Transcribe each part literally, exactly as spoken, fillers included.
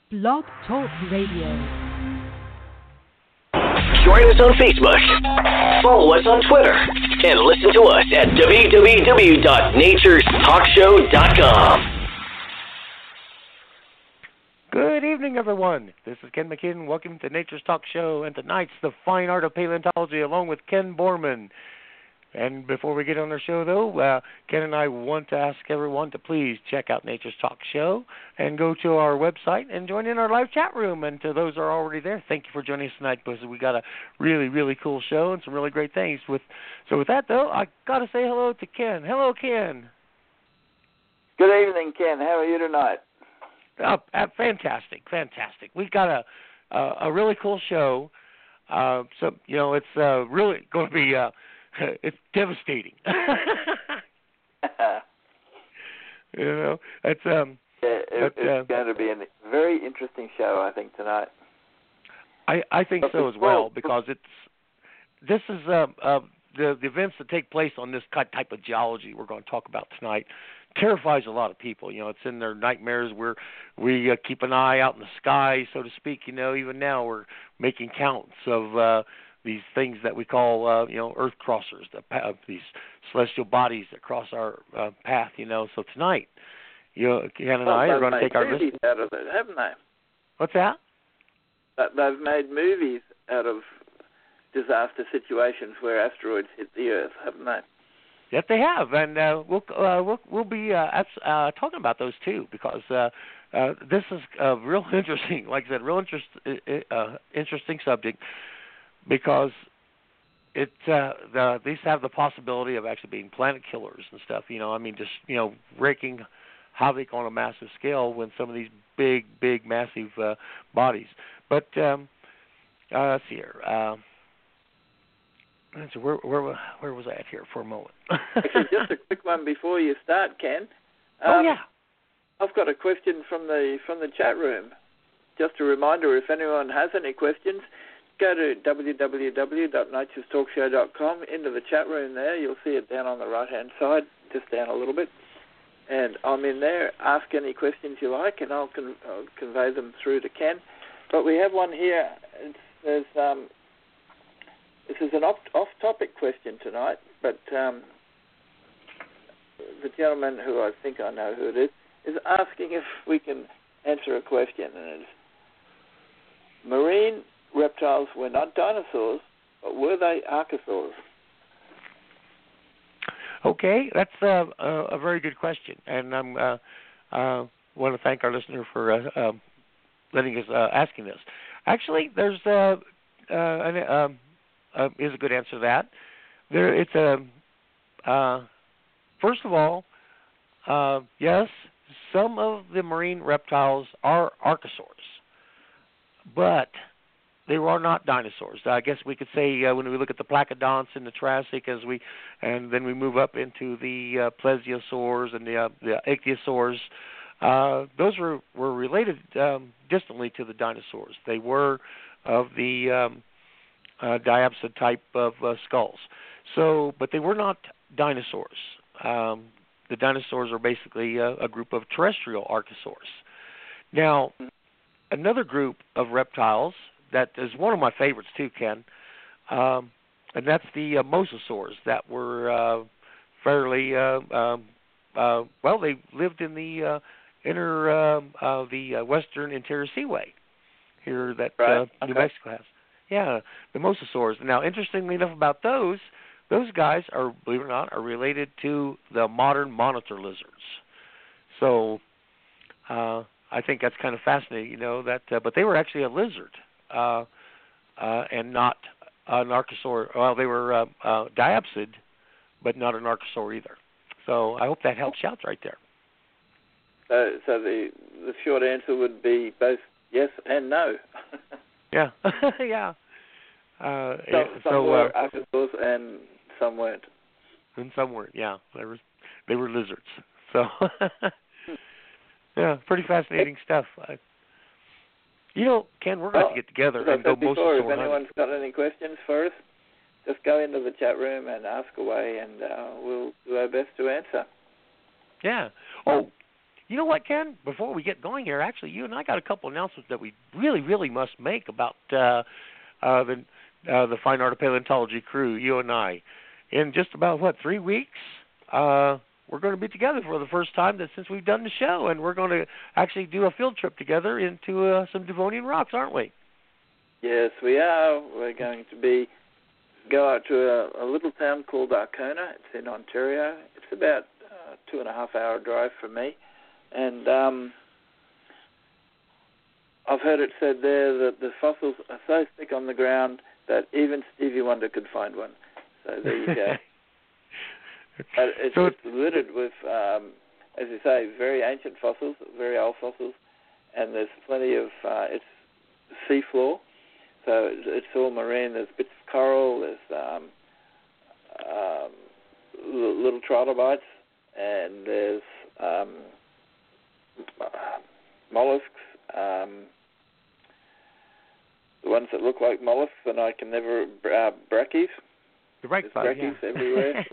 Blog Talk Radio. Join us on Facebook, follow us on Twitter, and listen to us at w w w dot natures talk show dot com. Good evening, everyone. This is Ken McKinnon. Welcome to Nature's Talk Show, and tonight's The Fine Art of Paleontology along with Ken Borman. And before we get on our show, though, uh, Ken and I want to ask everyone to please check out Nature's Talk Show and go to our website and join in our live chat room. And to those who are already there, thank you for joining us tonight because we got a really, really cool show and some really great things. With So with that, though, I got to say hello to Ken. Hello, Ken. Good evening, Ken. How are you tonight? Uh, uh, fantastic, fantastic. We've got a a, a really cool show. Uh, so, you know, it's uh, really going to be... Uh, It's devastating. you know, it's um. Yeah, it, but, it's uh, going to be a very interesting show, I think, tonight. I I think but so as well because it's this is uh, uh the the events that take place on this type of geology we're going to talk about tonight terrifies a lot of people. You know, it's in their nightmares. We're we uh, keep an eye out in the sky, so to speak. You know, even now we're making counts of. Uh, These things that we call, uh, you know, earth crossers, the, uh, these celestial bodies that cross our uh, path, you know. So tonight, you know, Ken and well, I are going to take our movies list. out of it, haven't they? What's that? That they've made movies out of disaster situations where asteroids hit the Earth, haven't they? Yes, they have, and uh, we'll uh, we'll we'll be uh, uh, talking about those too because uh, uh, this is a real interesting, like I said, real interest, uh, interesting subject. Because it uh, the, these have the possibility of actually being planet killers and stuff. You know, I mean, just you know, wreaking havoc on a massive scale when some of these big, big, massive uh, bodies. But um, uh, let's see here. Uh, so where, where where was I at here for a moment? Actually, just a quick one before you start, Ken. Um, oh yeah. I've got a question from the from the chat room. Just a reminder, if anyone has any questions. Go to w w w dot natures talk show dot com, into the chat room there. You'll see it down on the right-hand side, just down a little bit. And I'm in there. Ask any questions you like, and I'll, con- I'll convey them through to Ken. But we have one here. It says, um, this is an off- off-topic question tonight, but um, the gentleman who I think I know who it is, is asking if we can answer a question. And it's marine... reptiles were not dinosaurs, but were they archosaurs? Okay, that's uh, a, a very good question, and I'm uh, uh, want to thank our listener for uh, uh, letting us uh, asking this. Actually, there's uh, uh, an, um, uh, is a good answer to that. There, it's a uh, first of all, uh, yes, some of the marine reptiles are archosaurs, but they were not dinosaurs. I guess we could say uh, when we look at the Placodonts in the Triassic, as we, and then we move up into the uh, plesiosaurs and the, uh, the ichthyosaurs. Uh, those were were related um, distantly to the dinosaurs. They were of the um, uh, diapsid type of uh, skulls. So, but they were not dinosaurs. Um, the dinosaurs are basically a, a group of terrestrial archosaurs. Now, another group of reptiles. That is one of my favorites too, Ken, um, and that's the uh, mosasaurs that were uh, fairly uh, um, uh, well. They lived in the uh, inner uh, uh, the uh, western interior seaway here that right. uh, New okay. Mexico has. Yeah, the mosasaurs. Now, interestingly enough, about those, those guys are, believe it or not, are related to the modern monitor lizards. So uh, I think that's kind of fascinating, you know. That, uh, but they were actually a lizard. Uh, uh, and not an archosaur. Well, they were uh, uh, diapsid, but not an archosaur either. So I hope that helps you out right there. So, so the the short answer would be both yes and no. yeah, yeah. Uh, some so some were uh, archosaurs and some weren't. And some weren't. Yeah, they were they were lizards. So yeah, pretty fascinating stuff. I, You know, Ken, we're going well, to get together as I and go said before, mosasaur if hunting. anyone's got any questions for us, just go into the chat room and ask away, and uh, we'll do our best to answer. Yeah. Oh, you know what, Ken? Before we get going here, actually, you and I got a couple announcements that we really, really must make about uh, uh, the uh, the Fine Art of Paleontology crew. You and I, in just about what three weeks, uh, we're going to be together for the first time that since we've done the show, and we're going to actually do a field trip together into uh, some Devonian rocks, aren't we? Yes, we are. We're going to be go out to a, a little town called Arkona. It's in Ontario. It's about a two and a half hour drive from me. And um, I've heard it said there that the fossils are so thick on the ground that even Stevie Wonder could find one. So there you go. But it's, so it's littered with, um, as you say, very ancient fossils, very old fossils, and there's plenty of, uh, it's seafloor. So it's, it's all marine. There's bits of coral. There's um, um, little trilobites, and there's um, mollusks. Um, the ones that look like mollusks, and I can never uh, brackies. The right There's brackies yeah. everywhere.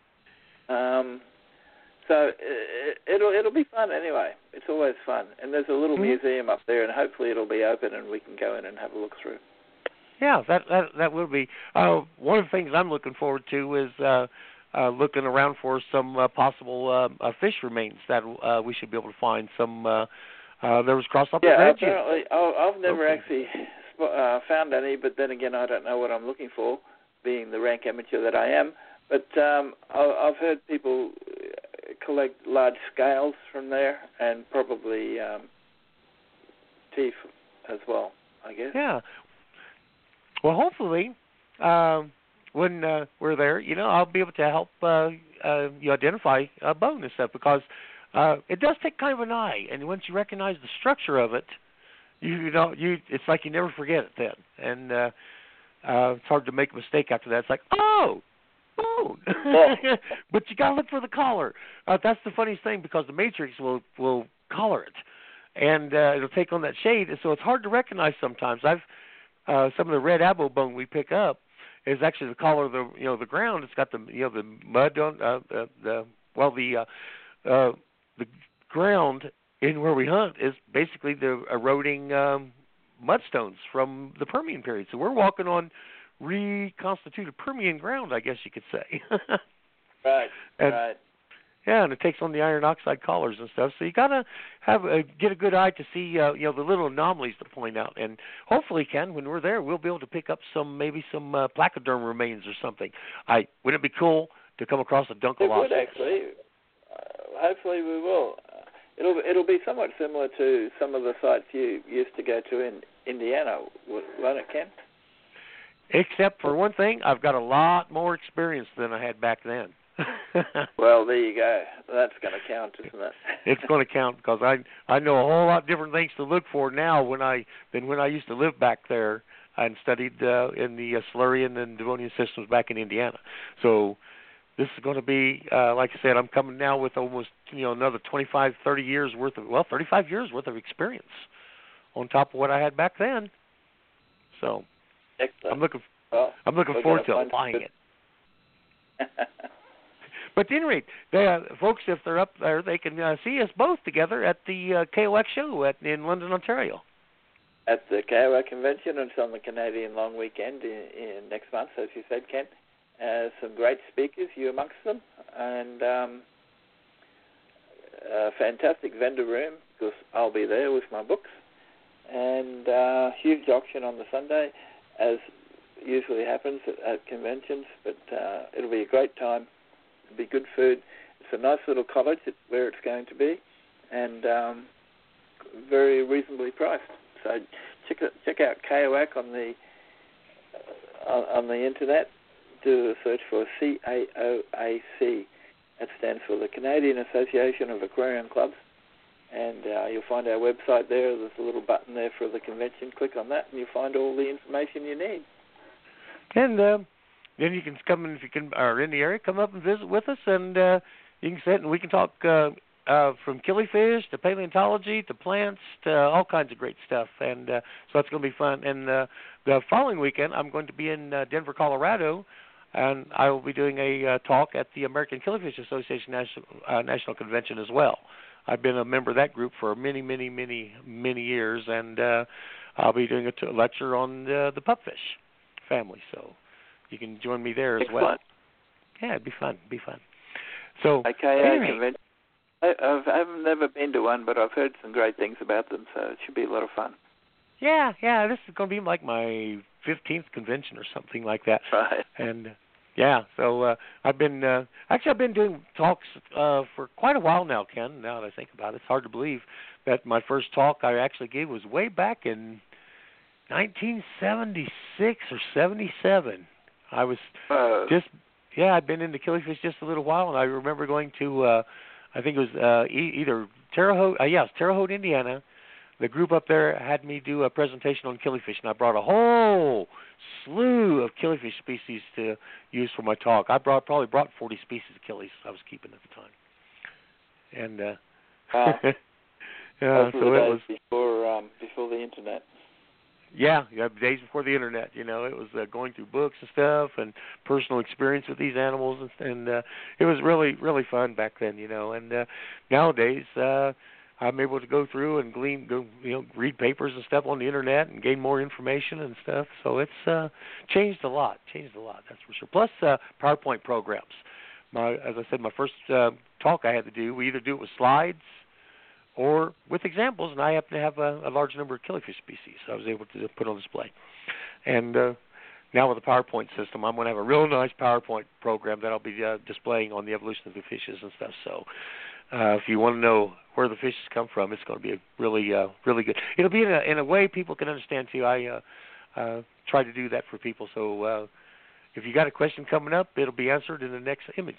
um, so it, it'll it'll be fun anyway. It's always fun, and there's a little mm-hmm. museum up there, and hopefully it'll be open, and we can go in and have a look through. Yeah, that that that will be. Uh, one of the things I'm looking forward to is uh, uh, looking around for some uh, possible uh, uh, fish remains that uh, we should be able to find. Some uh, uh, there was cross up. Yeah, apparently I've never okay. actually uh, found any, but then again, I don't know what I'm looking for, being the rank amateur that I am. But um, I've heard people collect large scales from there, and probably um, teeth as well, I guess. Yeah. Well, hopefully, um, when uh, we're there, you know, I'll be able to help uh, uh, you identify a bone and stuff, because uh, it does take kind of an eye, and once you recognize the structure of it, you, you know, you it's like you never forget it then, and uh, uh, it's hard to make a mistake after that. It's like, oh, bone, but you got to look for the collar. Uh, that's the funniest thing, because the matrix will will color it, and uh, it'll take on that shade, and so it's hard to recognize sometimes. I've Uh, some of the red abo bone we pick up is actually the color of the you know the ground. It's got the you know the mud on uh, the, the well the uh, uh, the ground in where we hunt is basically the eroding um, mudstones from the Permian period. So we're walking on reconstituted Permian ground, I guess you could say. Right. and, right. Yeah, and it takes on the iron oxide collars and stuff. So you got to have a, get a good eye to see, uh, you know, the little anomalies to point out. And hopefully, Ken, when we're there, we'll be able to pick up some, maybe some uh, placoderm remains or something. I wouldn't it be cool to come across a Dunkelhausen? It would actually. Uh, hopefully, we will. Uh, it'll it'll be somewhat similar to some of the sites you used to go to in Indiana, won't it, Ken? Except for one thing, I've got a lot more experience than I had back then. Well, there you go. That's going to count, isn't it? It's going to count, because I I know a whole lot different things to look for now when I than when I used to live back there and studied uh, in the uh, Silurian and Devonian systems back in Indiana. So this is going to be, uh, like I said, I'm coming now with almost you know another twenty-five, thirty years worth of well, thirty-five years worth of experience on top of what I had back then. So Excellent. I'm looking well, I'm looking forward to applying it. But at any rate, they, uh, folks, if they're up there, they can uh, see us both together at the uh, K O X show at, in London, Ontario. At the K O X convention, and it's on the Canadian Long Weekend in, in next month, as you said, Ken. Uh, some great speakers, you amongst them, and um, a fantastic vendor room, because I'll be there with my books, and uh, huge auction on the Sunday, as usually happens at, at conventions, but uh, it'll be a great time. It'll be good food. It's a nice little college where it's going to be, and um, very reasonably priced. So check check out K O A C on the uh, on the internet. Do a search for C A O A C. That stands for the Canadian Association of Aquarium Clubs, and uh, you'll find our website there. There's a little button there for the convention. Click on that, and you'll find all the information you need. And uh, then you can come in if you can are in the area. Come up and visit with us, and uh, you can sit and we can talk uh, uh, from killifish to paleontology to plants to all kinds of great stuff. And uh, so that's going to be fun. And uh, the following weekend, I'm going to be in uh, Denver, Colorado, and I will be doing a uh, talk at the American Killifish Association National, uh, National Convention as well. I've been a member of that group for many, many, many, many years, and uh, I'll be doing a t- lecture on the, the pupfish family. So you can join me there as Excellent. well. Yeah, it'd be fun. It'd be fun. So, A K A anyway. convention. I, I've, I've never been to one, but I've heard some great things about them, so it should be a lot of fun. Yeah, yeah, this is going to be like my fifteenth convention or something like that. Right. And, yeah, so uh, I've been, uh, actually I've been doing talks uh, for quite a while now, Ken, now that I think about it. It's hard to believe that my first talk I actually gave was way back in nineteen seventy-six or seventy-seven. I was Uh, just, yeah, I'd been into killifish just a little while, and I remember going to, uh, I think it was uh, e- either Terre Haute, uh, yes, Terre Haute, Indiana. The group up there had me do a presentation on killifish, and I brought a whole slew of killifish species to use for my talk. I brought probably brought forty species of killies I was keeping at the time, and uh, wow. yeah, Those so were the it days was before um, before the internet. yeah, yeah, days before the internet. You know, it was uh, going through books and stuff, and personal experience with these animals, and, and uh, it was really really fun back then. You know, and uh, nowadays. Uh, I'm able to go through and glean, go, you know, read papers and stuff on the internet and gain more information and stuff. So it's uh, changed a lot, changed a lot, that's for sure. Plus uh, PowerPoint programs. My, as I said, my first uh, talk I had to do, we either do it with slides or with examples, and I happen to have a, a large number of killifish species I was able to put on display. And uh, now with the PowerPoint system, I'm going to have a real nice PowerPoint program that I'll be uh, displaying on the evolution of the fishes and stuff. So uh, if you want to know where the fishes come from, it's going to be a really, uh, really good. It'll be in a, in a way people can understand too. I uh, uh, try to do that for people. So uh, if you got a question coming up, it'll be answered in the next image.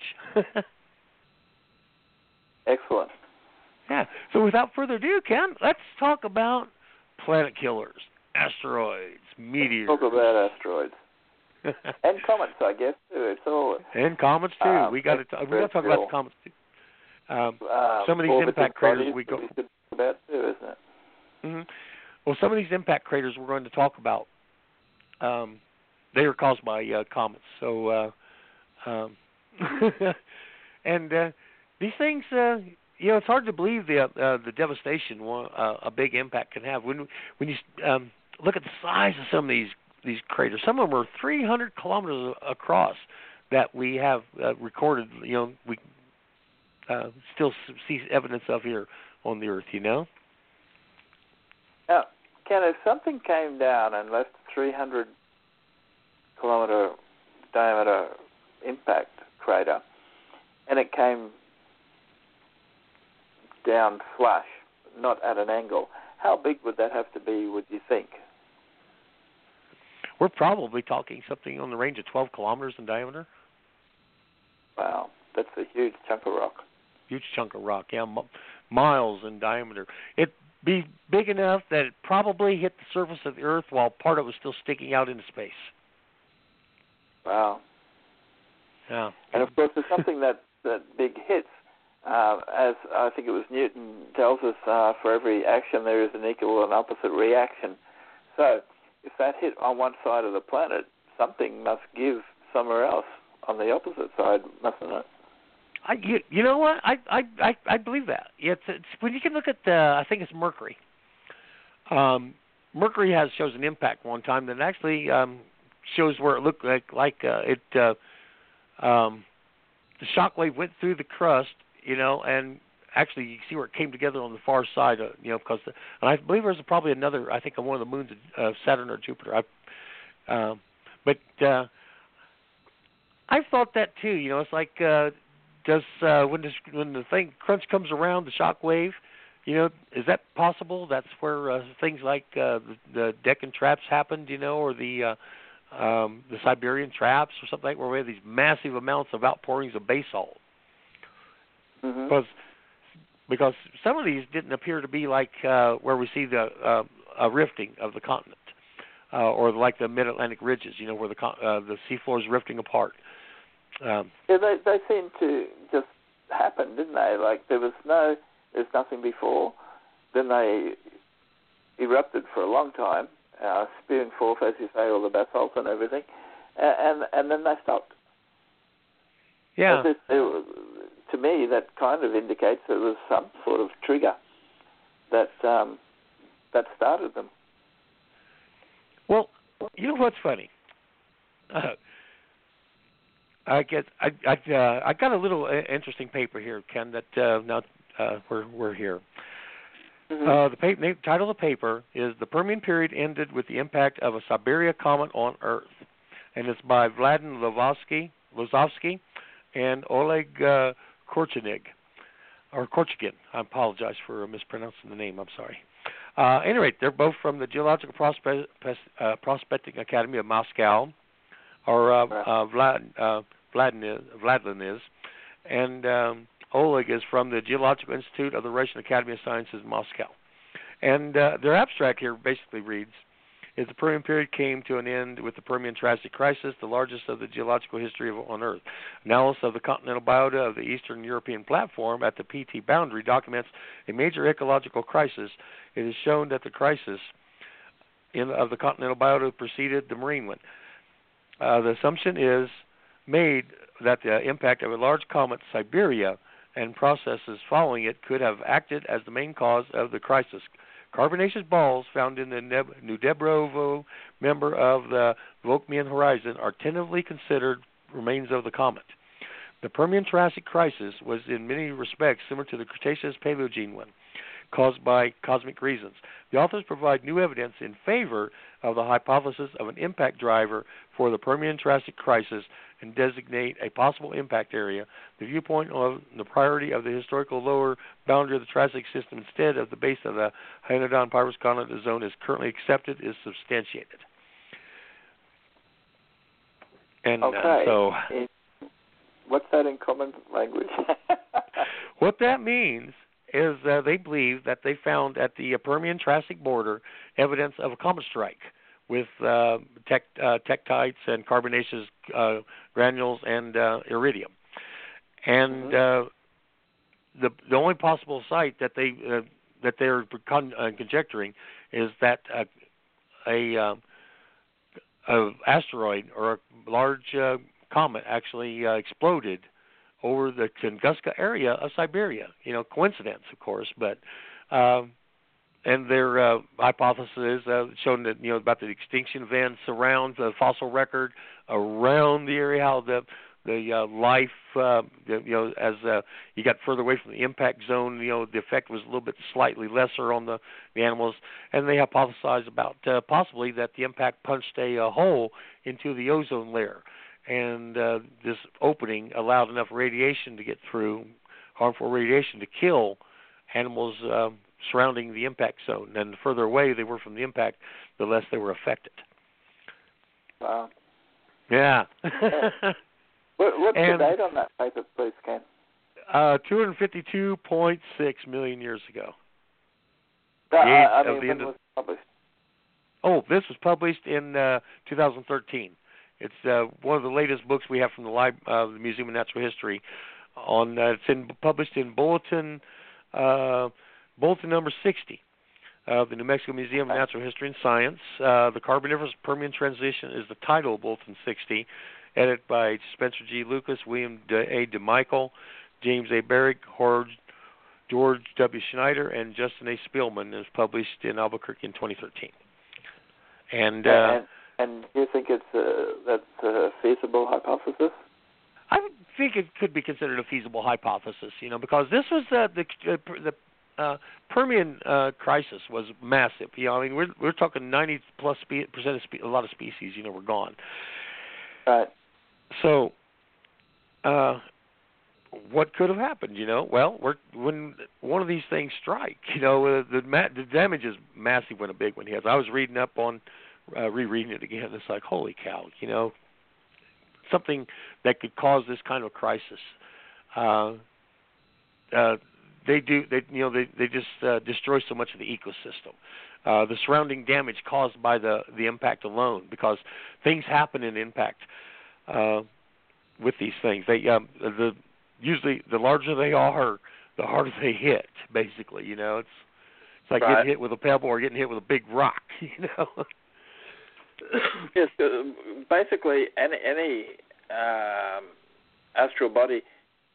Excellent. Yeah. So without further ado, Ken, let's talk about planet killers, asteroids, meteors. Talk about asteroids and comets, I guess too. It's all and comets too. Um, we got to t- we got to talk about the comets too. Um, uh, some of these orbiting impact craters bodies we go. that we could talk about too, isn't it? Mm-hmm. Well, some of these impact craters we're going to talk about, um, they are caused by uh, comets. So, uh, um, and uh, these things, uh, you know, it's hard to believe the uh, the devastation one, uh, a big impact can have. When when you um, look at the size of some of these these craters, some of them are three hundred kilometers across that we have uh, recorded. You know, we uh, still see evidence of here on the Earth. You know. Now, Ken, if something came down and left a three hundred kilometer diameter impact crater, and it came down flush, not at an angle, how big would that have to be, would you think? We're probably talking something on the range of twelve kilometers in diameter. Wow, that's a huge chunk of rock. Huge chunk of rock, yeah, m- miles in diameter. It'd be big enough that it probably hit the surface of the Earth while part of it was still sticking out into space. Wow. Yeah. And of course, if something that, that big hits, uh, as I think it was Newton tells us, uh, for every action there is an equal and opposite reaction. So if that hit on one side of the planet, something must give somewhere else on the opposite side, mustn't it? I, you, you know what? I, I, I, I believe that. It's, it's when you can look at the, I think it's Mercury. Um, Mercury has shows an impact one time that actually um, shows where it looked like like uh, it. Uh, um, the shock wave went through the crust, you know, and actually you see where it came together on the far side, uh, you know, because the, and I believe there's probably another. I think on one of the moons of uh, Saturn or Jupiter. I, uh, but uh, I thought that too. You know, it's like. Uh, Does uh, when this, when the thing crunch comes around, the shock wave, you know, is that possible? That's where uh, things like uh, the, the Deccan traps happened, you know, or the uh, um, the Siberian traps or something like, where we have these massive amounts of outpourings of basalt. Mm-hmm. Because because some of these didn't appear to be like uh, where we see the uh, a rifting of the continent, uh, or like the Mid-Atlantic ridges, you know, where the con- uh, the seafloor is rifting apart. Um, yeah, they they seem to just happen, didn't they? Like there was no, there's nothing before. Then they erupted for a long time, uh, spewing forth, as you say, all the basalt and everything, and and, and then they stopped. yeah. As if, it, to to me, that kind of indicates there was some sort of trigger that um, that started them. Well, you know what's funny? Uh, I get I I, uh, I got a little uh, interesting paper here, Ken. That uh, now uh, we're we're here. Mm-hmm. Uh, the paper, name, title of the paper is "The Permian Period Ended with the Impact of a Siberia Comet on Earth," and it's by Vladimir Lozovsky, Lozovsky and Oleg uh, Korchenig, or Korchagin. I apologize for mispronouncing the name. I'm sorry. Uh, at any rate, they're both from the Geological Prospe- uh, Prospecting Academy of Moscow, or uh, uh, Vlad, uh, Vladimir, Vladlin is, and um, Oleg is from the Geological Institute of the Russian Academy of Sciences in Moscow. And uh, their abstract here basically reads, is the Permian period came to an end with the Permian-Triassic crisis, the largest of the geological history of, on Earth. Analysis of the continental biota of the Eastern European platform at the P T boundary documents a major ecological crisis. It is shown that the crisis in, of the continental biota preceded the marine one. Uh, the assumption is made that the impact of a large comet, Siberia, and processes following it could have acted as the main cause of the crisis. Carbonaceous balls found in the Neb- Nudebrovo member of the Volkmian horizon are tentatively considered remains of the comet. The Permian-Triassic crisis was in many respects similar to the Cretaceous-Paleogene one, caused by cosmic reasons. The authors provide new evidence in favor of the hypothesis of an impact driver for the Permian-Triassic crisis and designate a possible impact area. The viewpoint of the priority of the historical lower boundary of the Triassic system instead of the base of the Hyanodon Pyrus continental zone is currently accepted is substantiated. And okay. uh, so... It, what's that in common language? What that means is uh, they believe that they found at the Permian-Triassic border evidence of a comet strike with uh, tec- uh, tektites and carbonaceous uh, granules and uh, iridium. And mm-hmm. uh, the the only possible site that they uh, that they're con- uh, conjecturing is that uh, a, uh, a asteroid or a large uh, comet actually uh, exploded over the Tunguska area of Siberia. You know, coincidence, of course, but um, and their uh, hypothesis is uh, shown that you know about the extinction events around the fossil record around the area, how the the uh, life, uh, the, you know, as uh, you got further away from the impact zone, you know, the effect was a little bit slightly lesser on the, the animals, and they hypothesized about uh, possibly that the impact punched a, a hole into the ozone layer. And uh, this opening allowed enough radiation to get through, harmful radiation, to kill animals uh, surrounding the impact zone. And the further away they were from the impact, the less they were affected. Wow. Yeah. what, what's and, the date on that paper, please, Ken? Uh, two hundred fifty-two point six million years ago. Uh, I mean, when of, was it published? Oh, this was published in uh, two thousand thirteen. It's uh, one of the latest books we have from the, Lib- uh, the Museum of Natural History. On uh, it's in, published in Bulletin uh, Bulletin number sixty of the New Mexico Museum of Natural History and Science. Uh, the Carboniferous Permian Transition is the title of Bulletin sixty, edited by Spencer G. Lucas, William A. DeMichael, James A. Barrick, George W. Schneider, and Justin A. Spielman. It was published in Albuquerque in twenty thirteen. And... Uh, and And you think it's a, that's a feasible hypothesis? I think it could be considered a feasible hypothesis, you know, because this was uh, the uh, the uh, Permian uh, crisis was massive. You know, I mean, we're we're talking ninety plus spe- percent of spe- a lot of species, you know, were gone. Right. So, uh, what could have happened? You know, well, we're, when one of these things strike, you know, uh, the ma- the damage is massive when a big one hits. I was reading up on. Uh, rereading it again, it's like, holy cow, you know, something that could cause this kind of crisis. Uh, uh, they do, they, you know, they they just uh, destroy so much of the ecosystem. Uh, the surrounding damage caused by the, the impact alone, because things happen in impact uh, with these things. They um, the usually the larger they are, the harder they hit. Basically, you know, it's it's like right. getting hit with a pebble or getting hit with a big rock. You know. Yes, uh, basically any any um, astral body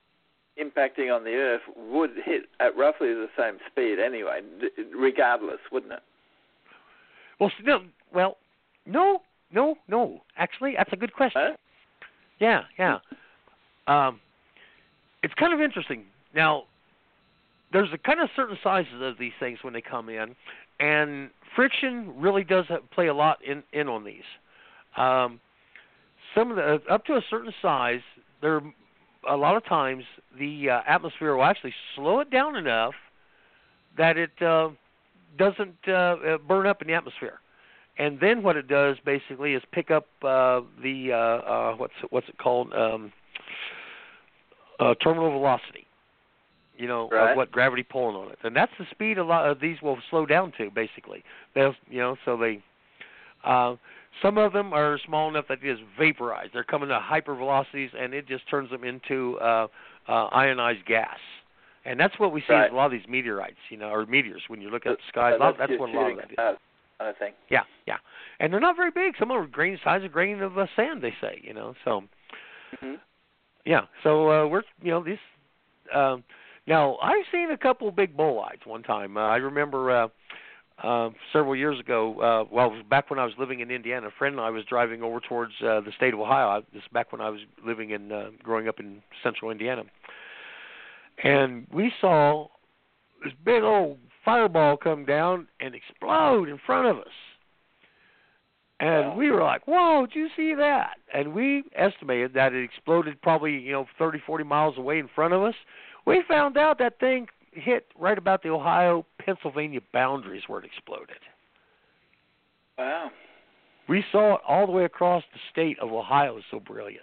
impacting on the Earth would hit at roughly the same speed anyway, regardless, wouldn't it? Well, still, well, no, no, no. Actually, that's a good question. Huh? Yeah, yeah. Um, it's kind of interesting. Now, there's a kind of certain sizes of these things when they come in, and friction really does play a lot in, in on these. Um, some of the up to a certain size, there a lot of times the uh, atmosphere will actually slow it down enough that it uh, doesn't uh, burn up in the atmosphere. And then what it does basically is pick up uh, the uh, uh, what's what's it called um, uh, terminal velocity. You know, right. of what gravity pulling on it, and that's the speed a lot of these will slow down to. Basically, they'll you know so they uh, some of them are small enough that they just vaporize. They're coming to hyper velocities, and it just turns them into uh, uh, ionized gas. And that's what we see right. in a lot of these meteorites, you know, or meteors. When you look at the sky, so a lot, that's, that's what a lot of that is. Kind of thing. Yeah, yeah, and they're not very big. Some are grain size of grain of uh, sand, they say. You know, so mm-hmm. yeah. So uh, we're you know these. Um, now I've seen a couple of big bolides one time. Uh, I remember. Uh, Uh, several years ago, uh, well, it was back when I was living in Indiana. A friend and I was driving over towards uh, the state of Ohio. This is back when I was living in, uh, growing up in central Indiana. And we saw this big old fireball come down and explode in front of us. And wow. we were like, whoa, did you see that? And we estimated that it exploded probably, you know, thirty, forty miles away in front of us. We found out that thing hit right about the Ohio-Pennsylvania boundaries where it exploded. Wow. We saw it all the way across the state of Ohio. It was so brilliant.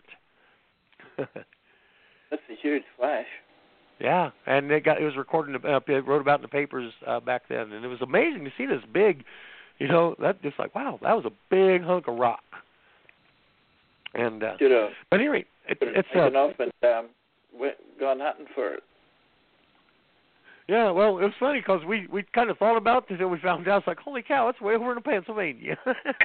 That's a huge flash. Yeah, and it got it was recorded, uh, it wrote about in the papers uh, back then, and it was amazing to see this big, you know, that just like, wow, that was a big hunk of rock. And uh, Should have, but anyway, it, it's taken uh, off and um, went, gone hunting for it. Yeah, well, it was funny because we, we kind of thought about it until we found out. It's like, holy cow, it's way over in Pennsylvania.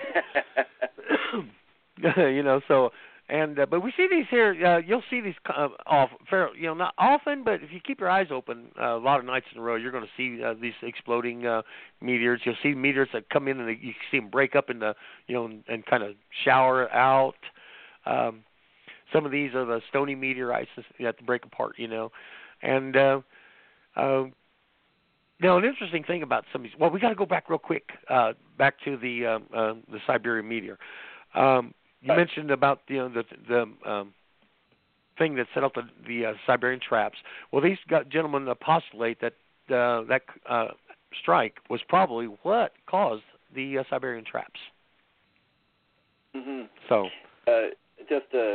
you know, so, and, uh, but we see these here, uh, you'll see these uh, off, fair, you know, not often, but if you keep your eyes open uh, a lot of nights in a row, you're going to see uh, these exploding uh, meteors. You'll see meteors that come in and they, you see them break up in the, you know, and, and kind of shower out. Um, some of these are the stony meteorites that you have to break apart, you know, and, uh, Um, now, an interesting thing about some of these. Well, we got to go back real quick, uh, back to the um, uh, the Siberian meteor. Um, you right. mentioned about you know the the um, thing that set up the, the uh, Siberian traps. Well, these got, gentlemen uh, postulate that uh, that uh, strike was probably what caused the uh, Siberian traps. Mm-hmm. So, uh, just a.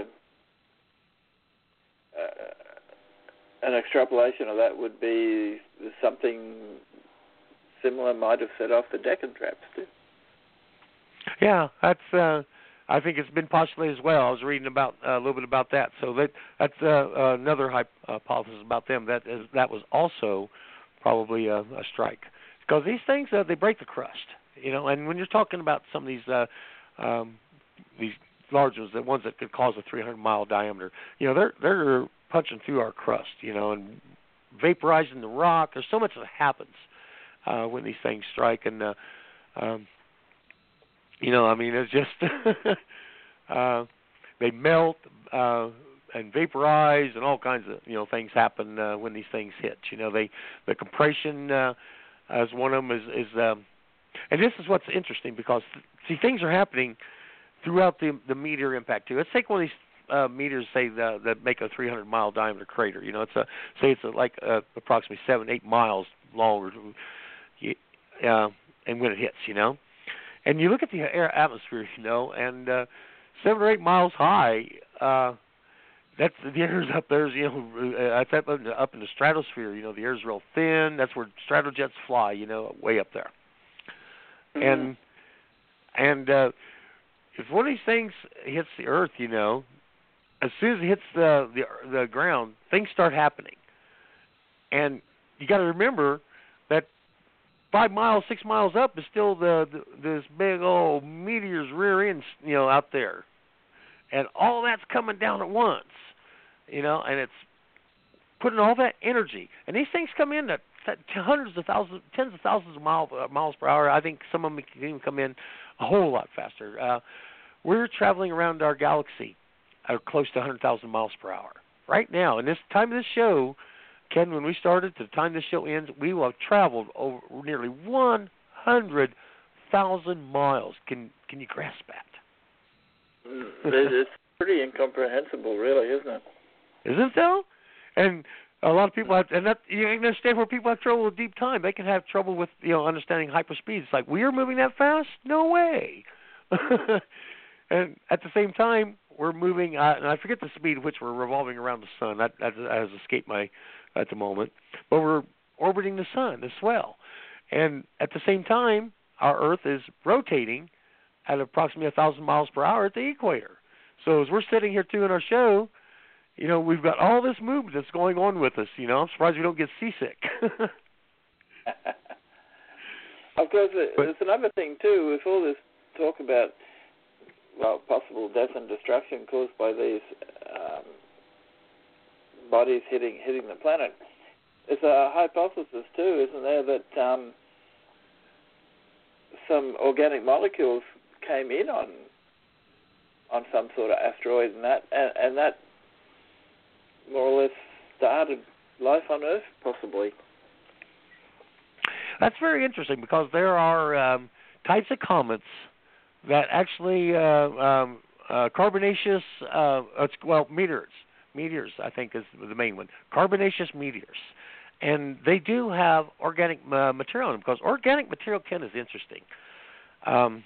Uh, An extrapolation of that would be something similar might have set off the Deccan traps too. Yeah, that's. Uh, I think it's been postulated as well. I was reading about uh, a little bit about that. So that that's uh, another hypothesis about them. That is, that was also probably a, a strike because these things uh, they break the crust, you know. And when you're talking about some of these uh, um, these large ones, the ones that could cause a three hundred mile diameter, you know, they're they're punching through our crust, you know, and vaporizing the rock. There's so much that happens uh, when these things strike, and uh, um, you know, I mean, it's just uh, they melt uh, and vaporize, and all kinds of you know things happen uh, when these things hit. You know, they the compression uh, as one of them is, is um, and this is what's interesting because see things are happening throughout the the meteor impact too. Let's take one of these. Uh, meters say the, that make a three hundred mile diameter crater. You know, it's a say it's a, like uh, approximately seven, eight miles long, uh, and when it hits, you know, and you look at the air atmosphere, you know, and uh, seven or eight miles high, uh, that's the air's up there. You know, that's up in, the, up in the stratosphere. You know, the air's real thin. That's where stratojets fly. You know, way up there, mm-hmm. and and uh, if one of these things hits the Earth, you know. As soon as it hits the, the the ground, things start happening, and you got to remember that five miles, six miles up is still the, the this big old meteor's rear end, you know, out there, and all that's coming down at once, you know, and it's putting all that energy, and these things come in at hundreds of thousands, tens of thousands of miles, uh, miles per hour. I think some of them can even come in a whole lot faster. Uh, we're traveling around our galaxy at close to one hundred thousand miles per hour right now. And this time of this show, Ken, when we started to the time this show ends, we will have traveled over nearly one hundred thousand miles. Can can you grasp that? It's pretty incomprehensible, really, isn't it? Isn't it though? And a lot of people have, and that you can understand where people have trouble with deep time. They can have trouble with, you know, understanding hyperspeed. It's like, we are moving that fast? No way. And at the same time, we're moving, uh, and I forget the speed at which we're revolving around the sun. That, that has escaped my at the moment. But we're orbiting the sun as well. And at the same time, our Earth is rotating at approximately one thousand miles per hour at the equator. So as we're sitting here doing our show, you know, we've got all this movement that's going on with us. You know, I'm surprised we don't get seasick. Of course, there's another thing, too, with all this talk about, well, possible death and destruction caused by these um, bodies hitting hitting the planet. It's a hypothesis, too, isn't there, that um, some organic molecules came in on on some sort of asteroid, and that and, and that more or less started life on Earth, possibly. That's very interesting, because there are um, types of comets that actually uh, um, uh, carbonaceous, uh, it's, well, meteors. Meteors, I think, is the main one. Carbonaceous meteors. And they do have organic uh, material in them, because organic material, Ken, is interesting. Um,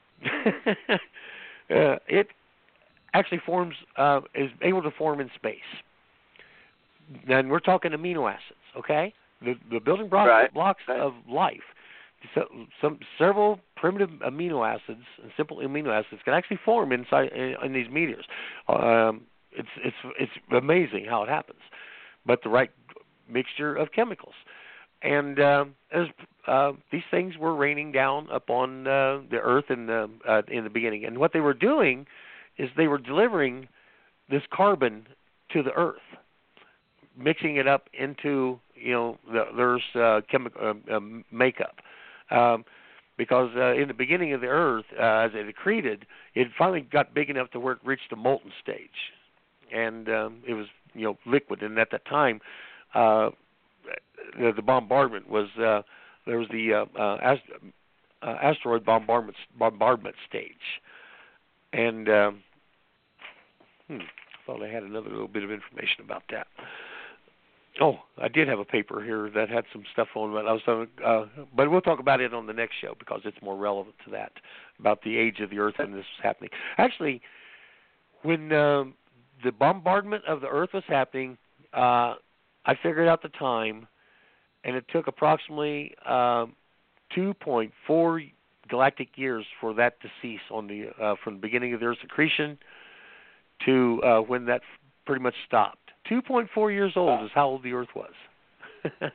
uh, it actually forms, uh, is able to form in space. And we're talking amino acids, okay? The the building blocks, right. blocks right. of life. So, some several primitive amino acids and simple amino acids can actually form inside in, in these meteors. Um, it's it's it's amazing how it happens, but the right mixture of chemicals, and uh, as uh, these things were raining down upon uh, the Earth in the uh, in the beginning, and what they were doing is they were delivering this carbon to the Earth, mixing it up into, you know, the Earth's uh, chemical uh, uh, makeup. Um, because uh, in the beginning of the Earth, uh, as it accreted, it finally got big enough to where it reached a molten stage, and um, it was, you know, liquid. And at that time, uh, the, the bombardment was uh, there was the uh, uh, ast- uh, asteroid bombardment bombardment stage, and um, hmm, I thought I had another little bit of information about that. Oh, I did have a paper here that had some stuff on it. I was, uh, but we'll talk about it on the next show, because it's more relevant to that, about the age of the Earth when this was happening. Actually, when um, the bombardment of the Earth was happening, uh, I figured out the time, and it took approximately um, two point four galactic years for that to cease on the uh, from the beginning of the Earth's accretion to uh, when that pretty much stopped. two point four years old is how old the Earth was. it,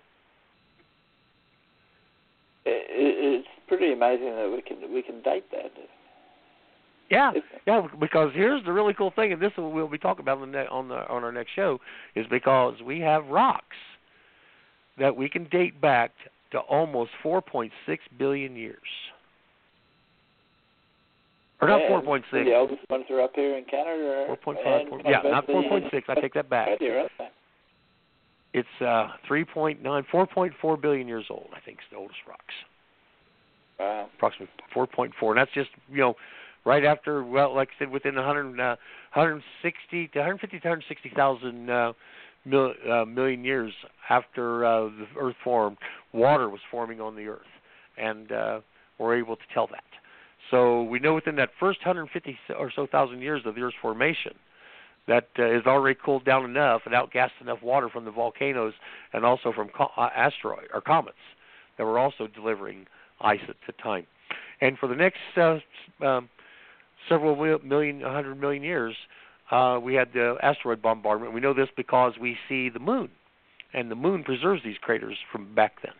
it's pretty amazing that we can we can date that. Yeah, yeah. Because here's the really cool thing, and this will we'll be talking about on the, on the on our next show, is because we have rocks that we can date back to almost four point six billion years. Or not yeah, four point six. The oldest ones are up here in Canada. four point five. Yeah, not four point six. I take that back. Australia, It's uh, three point nine, four point four billion years old, I think, is the oldest rocks. Wow. Approximately four point four. And that's just, you know, right after, well, like I said, within one hundred, uh, one hundred sixty to one hundred fifty to one hundred sixty thousand uh, mil, uh, million years after uh, the Earth formed, water was forming on the Earth. And uh, we're able to tell that. So we know within that first one hundred fifty or so thousand years of the Earth's formation, that uh, is already cooled down enough and outgassed enough water from the volcanoes and also from co- uh, asteroid or comets that were also delivering ice at the time. And for the next uh, um, several million, one hundred million years, uh, we had the asteroid bombardment. We know this because we see the moon, and the moon preserves these craters from back then.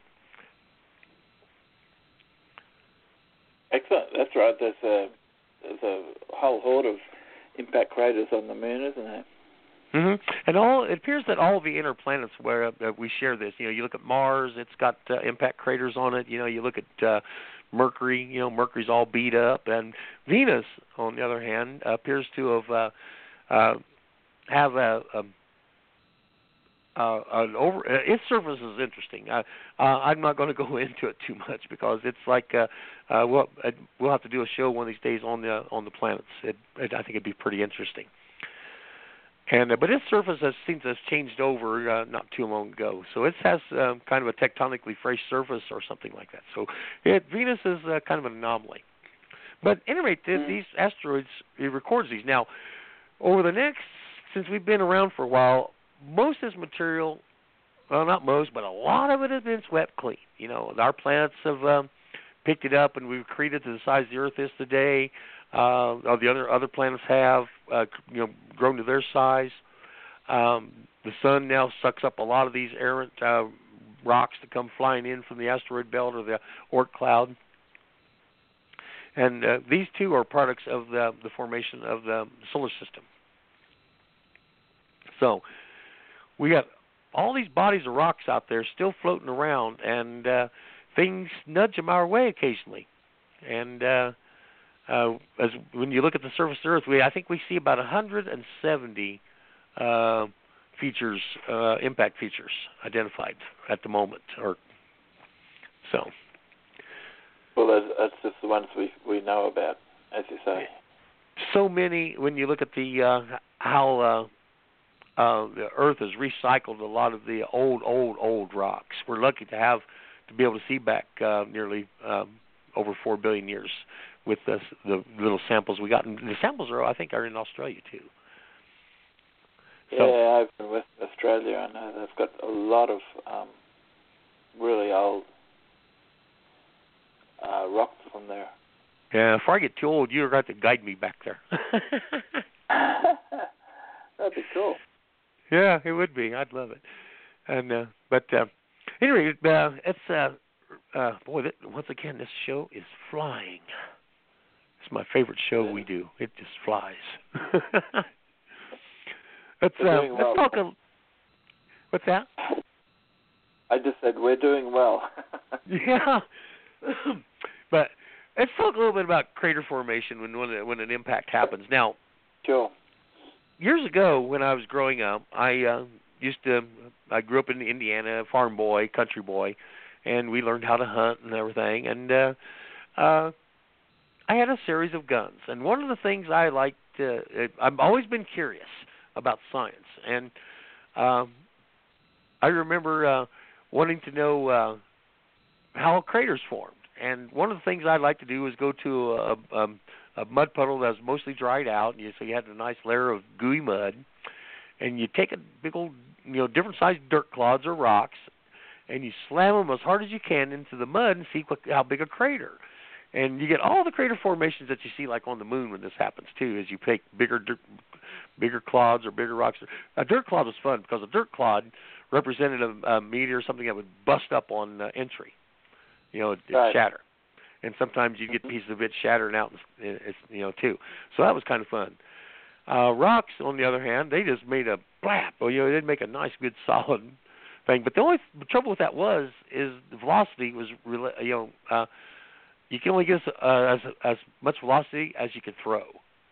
Excellent. That's right. There's a there's a whole horde of impact craters on the moon, isn't there? Mm-hmm. And all it appears that all the inner planets where uh, we share this. You know, you look at Mars; it's got uh, impact craters on it. You know, you look at uh, Mercury. You know, Mercury's all beat up, and Venus, on the other hand, appears to have uh, uh, have a, a Uh, an over uh, its surface is interesting. Uh, uh, I'm not going to go into it too much because it's like uh, uh, we'll uh, we'll have to do a show one of these days on the on the planets. It, it, I think it'd be pretty interesting. And uh, but its surface has seems to have changed over uh, not too long ago, so it has um, kind of a tectonically fresh surface or something like that. So it, Venus is uh, kind of an anomaly. But at any rate, th- these asteroids, it records these now over the next since we've been around for a while. Most of this material, well, not most, but a lot of it has been swept clean. You know, our planets have um, picked it up, and we've created to the size the Earth is today. Uh, the other other planets have, uh, you know, grown to their size. Um, the sun now sucks up a lot of these errant uh, rocks that come flying in from the asteroid belt or the Oort cloud. And uh, these two are products of the, the formation of the solar system. So we got all these bodies of rocks out there still floating around, and uh, things nudge them our way occasionally. And uh, uh, as when you look at the surface of the Earth, we I think we see about one hundred seventy uh, features, uh, impact features identified at the moment. Or so. Well, that's, that's just the ones we we know about, as you say. So many when you look at the uh, how. Uh, Uh, the Earth has recycled a lot of the old, old, old rocks. We're lucky to have to be able to see back uh, nearly um, over four billion years with the, the little samples we got. And the samples are, I think, are in Australia too. So, yeah, I've been with Australia, and uh, they've got a lot of um, really old uh, rocks from there. Yeah, if I get too old, you're going to have to guide me back there. That'd be cool. Yeah, it would be. I'd love it. And uh, but uh, anyway, uh, it's uh, uh, boy. That, once again, this show is flying. It's my favorite show yeah. we do. It just flies. let's uh, let's well. talk. A, what's that? I just said we're doing well. Yeah, but let's talk a little bit about crater formation when when, when an impact happens. Now, sure. Years ago, when I was growing up, I uh, used to. I grew up in Indiana, farm boy, country boy, and we learned how to hunt and everything. And uh, uh, I had a series of guns. And one of the things I liked, uh, I've always been curious about science, and um, I remember uh, wanting to know uh, how craters formed. And one of the things I'd like to do was go to a, a, a mud puddle that was mostly dried out, and you, so you had a nice layer of gooey mud, and you take a big old, you know, different sized dirt clods or rocks, and you slam them as hard as you can into the mud and see what, how big a crater. And you get all the crater formations that you see, like on the moon when this happens too, as you take bigger, dirt, bigger clods or bigger rocks. A dirt clod was fun because a dirt clod represented a, a meteor or something that would bust up on uh, entry. You know, it'd right. shatter. And sometimes you'd get pieces of it shattered out, you know, too. So that was kind of fun. Uh, rocks, on the other hand, they just made a blap. Well, you know, they'd make a nice, good, solid thing. But the only th- trouble with that was, is the velocity was, you know, uh, you can only get uh, as as much velocity as you can throw.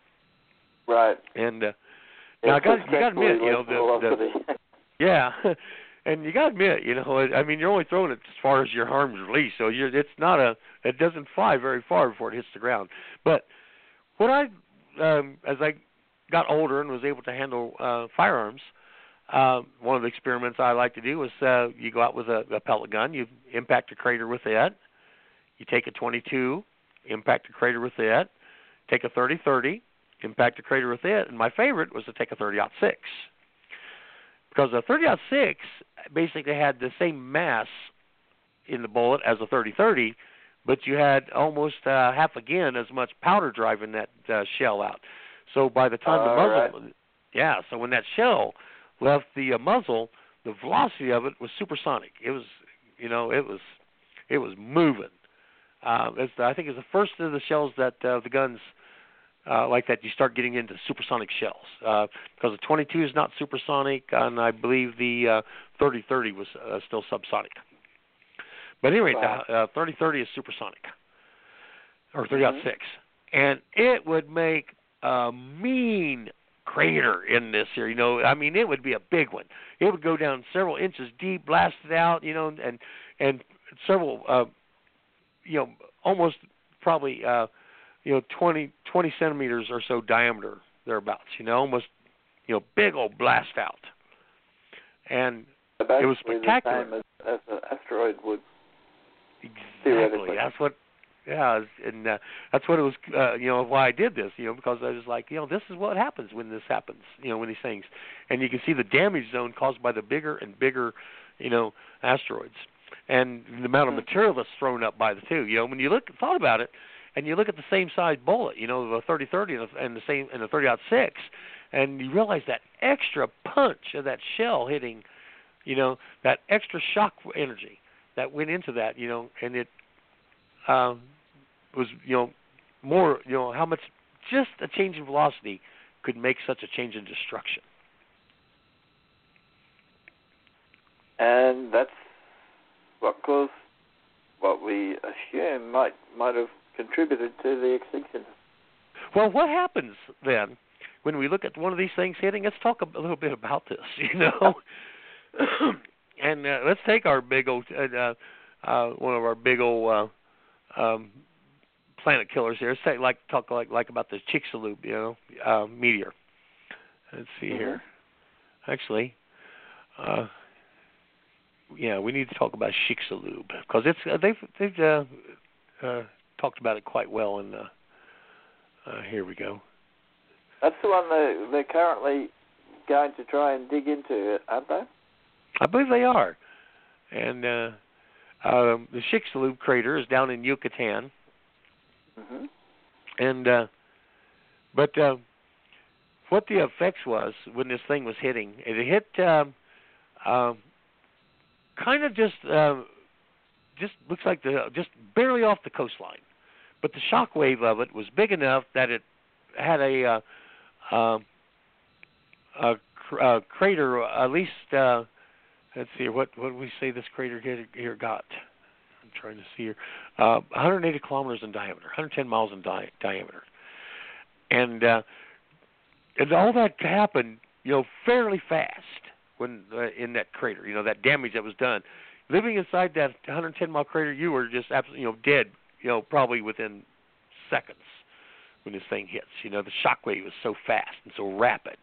Right. And uh, now I got you got to admit, you know, the, the yeah. And you got to admit, you know, I mean, you're only throwing it as far as your arm's released, so you're, it's not a, it doesn't fly very far before it hits the ground. But what I, um, as I got older and was able to handle uh, firearms, uh, one of the experiments I like to do was uh, you go out with a, a pellet gun, you impact a crater with it, you take a twenty-two, impact a crater with it, take a thirty thirty, impact a crater with it, and my favorite was to take a thirty aught six. Because a thirty aught six basically had the same mass in the bullet as a thirty thirty, but you had almost uh, half again as much powder driving that uh, shell out. So by the time uh, the muzzle, right. yeah, so when that shell left the uh, muzzle, the velocity of it was supersonic. It was, you know, it was, it was moving. Uh, it's, I think it's the first of the shells that uh, the guns uh, like that, you start getting into supersonic shells. Uh, because the twenty-two is not supersonic, and I believe the uh, thirty thirty was uh, still subsonic. But anyway, Wow. the uh, thirty thirty is supersonic, or thirty point six. Mm-hmm. And it would make a mean crater in this here. You know, I mean, it would be a big one. It would go down several inches deep, blasted out, you know, and and several, uh, you know, almost probably, uh, you know, twenty, twenty centimeters or so diameter, thereabouts, you know, almost, you know, big old blast out. And it was spectacular. The same as, as an asteroid would. Exactly. That's what, yeah, and uh, that's what it was, uh, you know, why I did this, you know, because I was like, you know, this is what happens when this happens, you know, when these things. And you can see the damage zone caused by the bigger and bigger, you know, asteroids. And the amount of material that's thrown up by the two. You know, when you look, thought about it, and you look at the same size bullet, you know, the thirty thirty and the, and the same and the thirty point six, and you realize that extra punch of that shell hitting, you know, that extra shock energy that went into that, you know, and it uh, was, you know, more, you know, how much just a change in velocity could make such a change in destruction. And that's what caused what we assume might might have contributed to the extinction. Well, what happens then when we look at one of these things hitting? Let's talk a little bit about this, you know. and uh, let's take our big old, uh, uh, one of our big old uh, um, planet killers here. Let's say, like talk like like about the Chicxulub, you know, uh, meteor. Let's see mm-hmm. here. Actually. Uh, Yeah, we need to talk about Chicxulub because it's uh, they've they've uh, uh, talked about it quite well. And uh, uh, here we go. That's the one they they're currently going to try and dig into, aren't they? I believe they are. And uh, um, the Chicxulub crater is down in Yucatan. Mm-hmm. And uh, but uh, what the effects was when this thing was hitting, it hit. Um, uh, Kind of just, uh, just looks like the just barely off the coastline, but the shock wave of it was big enough that it had a, uh, uh, a, cr- a crater. At least, uh, let's see, what what did we say this crater here, here got? I'm trying to see here. Uh, one hundred eighty kilometers in diameter, one hundred ten miles in di- diameter, and uh, and all that happened, you know, fairly fast. When uh, in that crater, you know, that damage that was done. Living inside that one hundred ten mile crater, you were just absolutely, you know, dead, you know, probably within seconds when this thing hits. You know, the shock wave was so fast and so rapid.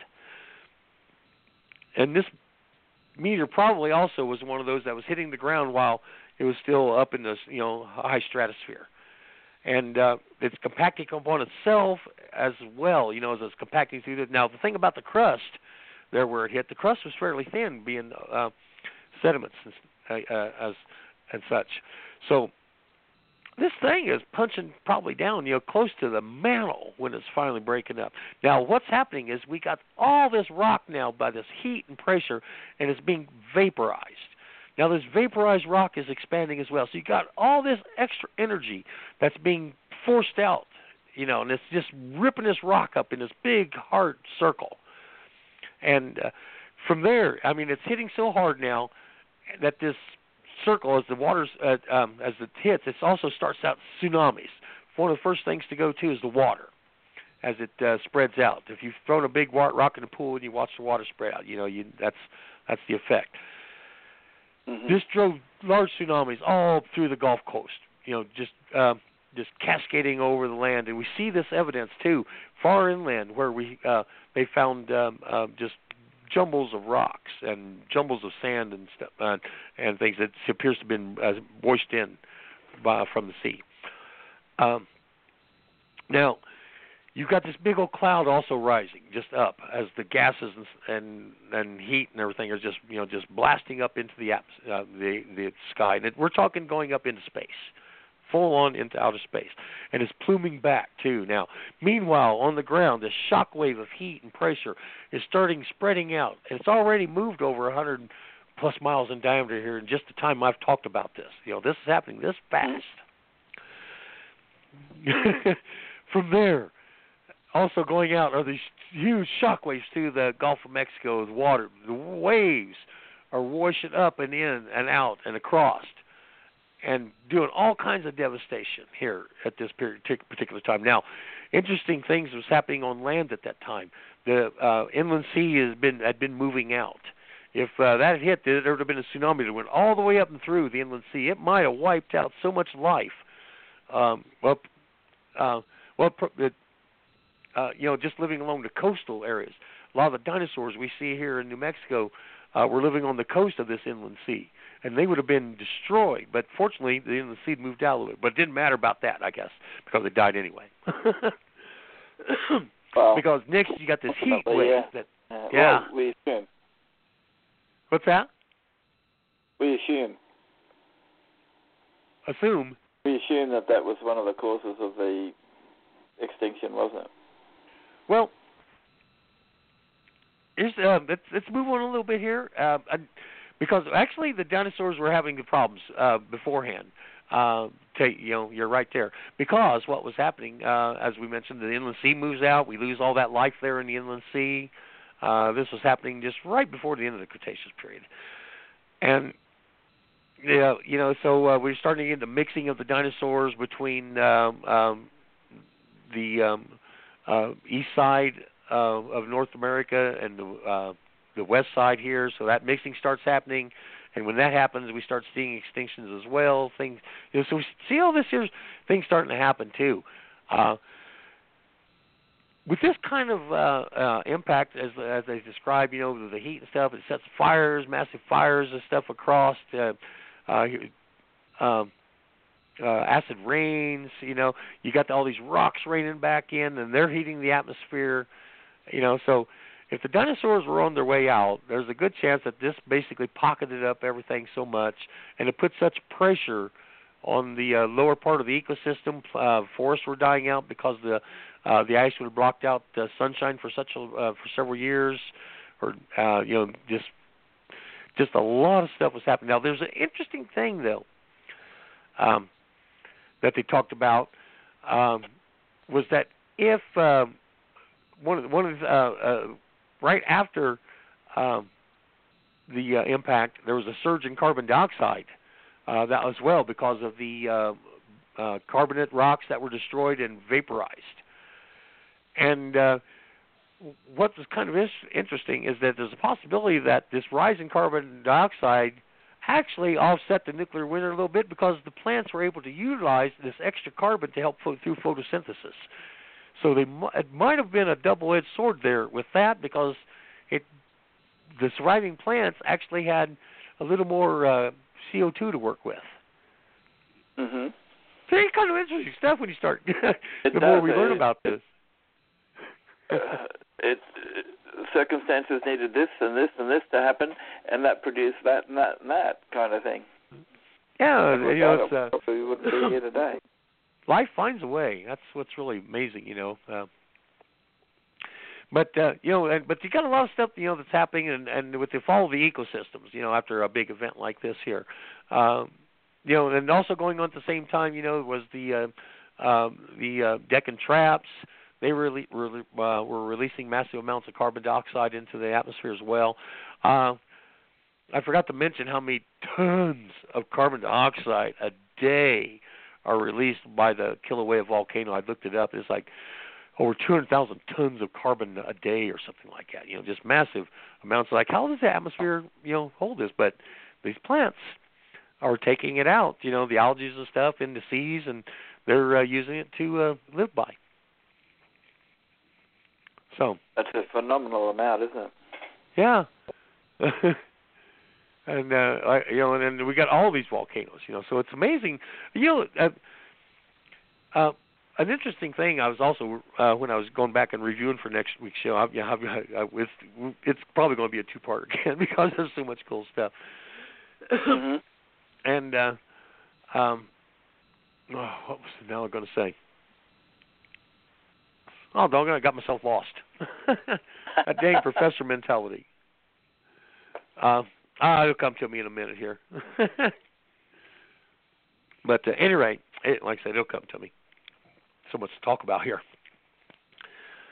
And this meteor probably also was one of those that was hitting the ground while it was still up in the, you know, high stratosphere. And uh, it's compacting upon itself as well, you know, as it's compacting through the. Now, the thing about the crust, there where it hit, the crust was fairly thin, being uh, sediments and, uh, as and such. So this thing is punching probably down, you know, close to the mantle when it's finally breaking up. Now, what's happening is we got all this rock now by this heat and pressure, and it's being vaporized. Now, this vaporized rock is expanding as well. So you got all this extra energy that's being forced out, you know, and it's just ripping this rock up in this big, hard circle. And uh, from there, I mean, it's hitting so hard now that this circle, as the water's uh, um, as it hits, it also starts out tsunamis. One of the first things to go to is the water as it uh, spreads out. If you've thrown a big rock in the pool and you watch the water spread out, you know, you, that's that's the effect. Mm-hmm. This drove large tsunamis all through the Gulf Coast, you know, just uh, just cascading over the land. And we see this evidence, too, far inland where we uh, they found um, uh, just jumbles of rocks and jumbles of sand and stuff uh, and things that appears to have been uh, washed in by, from the sea. Um, now, you've got this big old cloud also rising just up as the gases and and, and heat and everything are just you know just blasting up into the atmos- uh, the the sky. And it, we're talking going up into space. Full on into outer space, and it's pluming back too. Now, meanwhile, on the ground, this shock wave of heat and pressure is starting spreading out. It's already moved over one hundred plus miles in diameter here in just the time I've talked about this. You know, this is happening this fast. From there, also going out are these huge shock waves through the Gulf of Mexico. The water, the waves are washing up and in and out and across, and doing all kinds of devastation here at this period, particular time. Now, interesting things was happening on land at that time. The uh, inland sea has been had been moving out. If uh, that had hit, there would have been a tsunami that went all the way up and through the inland sea. It might have wiped out so much life. Um, well, uh, well, it, uh, you know, just living along the coastal areas. A lot of the dinosaurs we see here in New Mexico uh, were living on the coast of this inland sea, and they would have been destroyed. But fortunately, the inland sea moved out a little bit. But it didn't matter about that, I guess, because they died anyway. Well, because next you got this heat well, wave. yeah. That, uh, yeah. Well, we assume. What's that? We assume. Assume. We assume that that was one of the causes of the extinction, wasn't it? Well, here's, uh, let's, let's move on a little bit here, uh, because actually the dinosaurs were having the problems uh, beforehand. Uh, take, you know, you're right there. Because what was happening, uh, as we mentioned, the inland sea moves out. We lose all that life there in the inland sea. Uh, this was happening just right before the end of the Cretaceous period. And, yeah, you know, so uh, we're starting to get the mixing of the dinosaurs between um, um, the um, uh, east side uh, of North America and the, uh, the west side here. So that mixing starts happening. And when that happens, we start seeing extinctions as well. Things, you know, so we see all this here, things starting to happen too. Uh, with this kind of uh, uh, impact, as as they describe, you know, the heat and stuff, it sets fires, massive fires and stuff across. Uh, uh, um, uh, acid rains. You know, you got all these rocks raining back in, and they're heating the atmosphere. You know, so. If the dinosaurs were on their way out, there's a good chance that this basically pocketed up everything so much, and it put such pressure on the uh, lower part of the ecosystem. Uh, forests were dying out because the uh, the ice would have blocked out uh, sunshine for such a, uh, for several years, or uh, you know, just just a lot of stuff was happening. Now, there's an interesting thing though um, that they talked about um, was that if uh, one of the, one of the, uh, uh, right after um, the uh, impact, there was a surge in carbon dioxide uh, that as well because of the uh, uh, carbonate rocks that were destroyed and vaporized. And uh, what was kind of is- interesting is that there's a possibility that this rise in carbon dioxide actually offset the nuclear winter a little bit because the plants were able to utilize this extra carbon to help fo- through photosynthesis. So they, it might have been a double-edged sword there with that because it, the surviving plants actually had a little more uh, C O two to work with. Mm-hmm. So it's kind of interesting stuff when you start, the it more does, we learn it, about this. Uh, it, it, circumstances needed this and this and this to happen, and that produced that and that and that kind of thing. Yeah, and you know, it's... Uh, probably wouldn't be here today. Life finds a way. That's what's really amazing, you know. Uh, but uh, you know, and, but you got a lot of stuff, you know, that's happening, and, and with the fall of the ecosystems, you know, after a big event like this here, um, you know, and also going on at the same time, you know, was the uh, um, the uh, Deccan traps. They really, really uh, were releasing massive amounts of carbon dioxide into the atmosphere as well. Uh, I forgot to mention how many tons of carbon dioxide a day are released by the Kilauea volcano. I looked it up. It's like over two hundred thousand tons of carbon a day or something like that. You know, just massive amounts. Like, how does the atmosphere, you know, hold this? But these plants are taking it out, you know, the algae and stuff in the seas, and they're uh, using it to uh, live by. So that's a phenomenal amount, isn't it? Yeah. And, uh, I, you know, and then we got all these volcanoes, you know, so it's amazing. You know, uh, uh, an interesting thing I was also, uh, when I was going back and reviewing for next week's show, I've, I've, I, it's, it's probably going to be a two-part again because there's so much cool stuff. Mm-hmm. And, uh, um, oh, what was I now going to say? Oh, doggone, I got myself lost. That dang professor mentality. Uh, Ah, it'll come to me in a minute here. But at any rate, it, like I said, it'll come to me. So much to talk about here.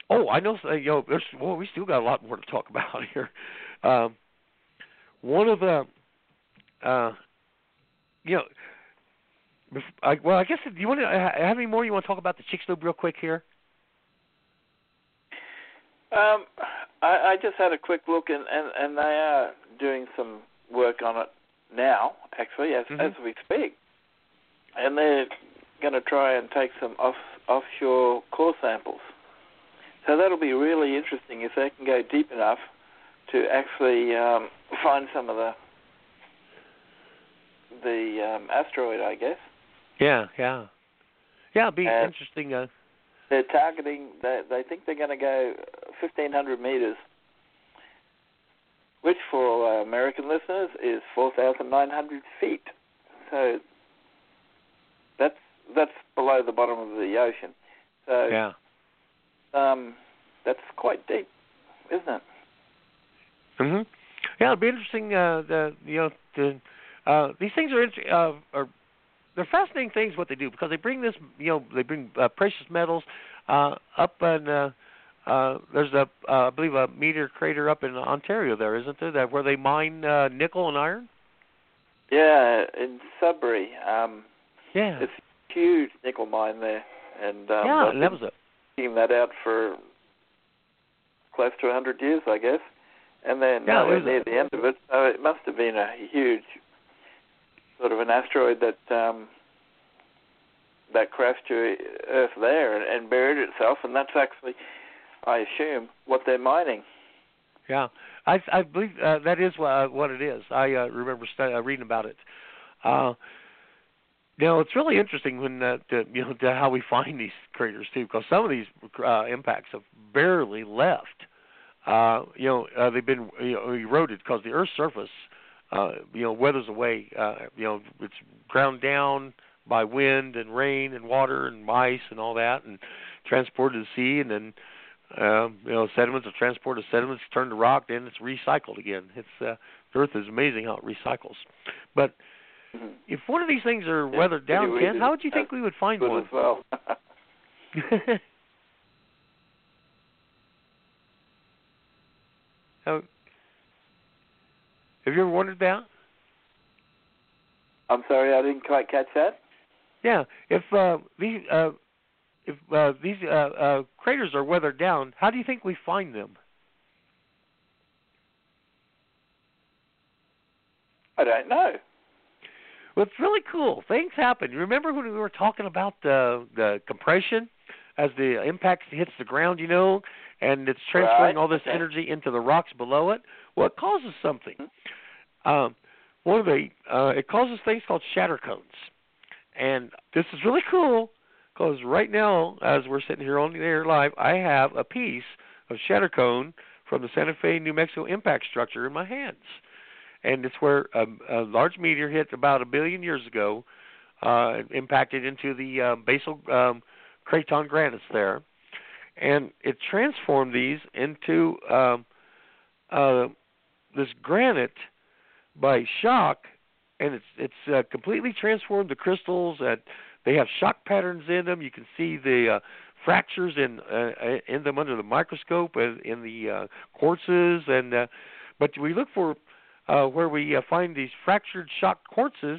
Oh, I know. Uh, you know, there's well, we still got a lot more to talk about here. Um, one of the, uh, you know, I, well, I guess do you want to uh, have any more? You want to talk about the Chicxulub real quick here? Um, I, I just had a quick look, and, and, and they are doing some work on it now, actually, as, mm-hmm. as we speak. And they're going to try and take some off, offshore core samples. So that'll be really interesting if they can go deep enough to actually um, find some of the the um, asteroid, I guess. Yeah, yeah. Yeah, it'll be and interesting. Uh, they're targeting, they, they think they're going to go fifteen hundred meters, which for uh, American listeners is four thousand nine hundred feet. So that's that's below the bottom of the ocean. So yeah. Um, that's quite deep, isn't it? Mhm. Yeah, it'll be interesting. Uh, the you know the uh, these things are int- uh, are they're fascinating things what they do because they bring this you know they bring uh, precious metals uh, up and uh, uh, there's a uh, I believe a meteor crater up in Ontario there, isn't there? That where they mine uh, nickel and iron. Yeah, in Sudbury. Um, yeah, it's a huge nickel mine there, and um, yeah, and that was a. Keeping that out for close to one hundred years, I guess, and then yeah, uh, we're near the end of it, so it must have been a huge sort of an asteroid that um, that crashed to Earth there and, and buried itself, and that's actually, I assume, what they're mining. Yeah, I, I believe uh, that is what, uh, what it is. I uh, remember st- uh, reading about it. Uh, Now it's really interesting when uh, to, you know to how we find these craters too, because some of these uh, impacts have barely left. Uh, you know uh, they've been you know, eroded because the Earth's surface uh, you know weathers away. Uh, you know it's ground down by wind and rain and water and ice and all that, and transported to the sea, and then um, you know sediments are transported to sediments, turned to rock, then it's recycled again. It's uh, the Earth is amazing how it recycles, but. If one of these things are yeah, weathered down, Ken, how would you think we would find good one? As well. how, have you ever wondered that? I'm sorry, I didn't quite catch that. Yeah, if uh, these uh, if uh, these uh, uh, craters are weathered down, how do you think we find them? I don't know. Well, it's really cool. Things happen. You remember when we were talking about the the compression as the impact hits the ground, you know, and it's transferring right. all this okay. energy into the rocks below it? Well, it causes something. Um, one of the uh, it causes things called shatter cones, and this is really cool because right now, as we're sitting here on the air live, I have a piece of shatter cone from the Santa Fe, New Mexico impact structure in my hands. And it's where a, a large meteor hit about a billion years ago, uh, impacted into the uh, basal um, craton granites there, and it transformed these into um, uh, this granite by shock, and it's it's uh, completely transformed the crystals. And they have shock patterns in them. You can see the uh, fractures in uh, in them under the microscope, and in the uh, quartzes, and uh, but we look for. Uh, where we uh, find these fractured shock quartzes,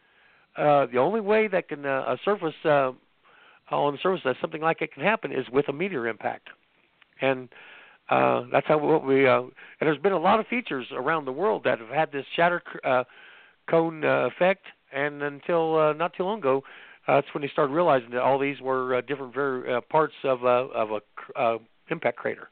uh, the only way that can uh, a surface uh, on the surface that something like it can happen is with a meteor impact, and uh, that's how what we. Uh, and there's been a lot of features around the world that have had this shatter uh, cone uh, effect, and until uh, not too long ago, uh, that's when they started realizing that all these were uh, different very, uh, parts of a of a uh, impact crater.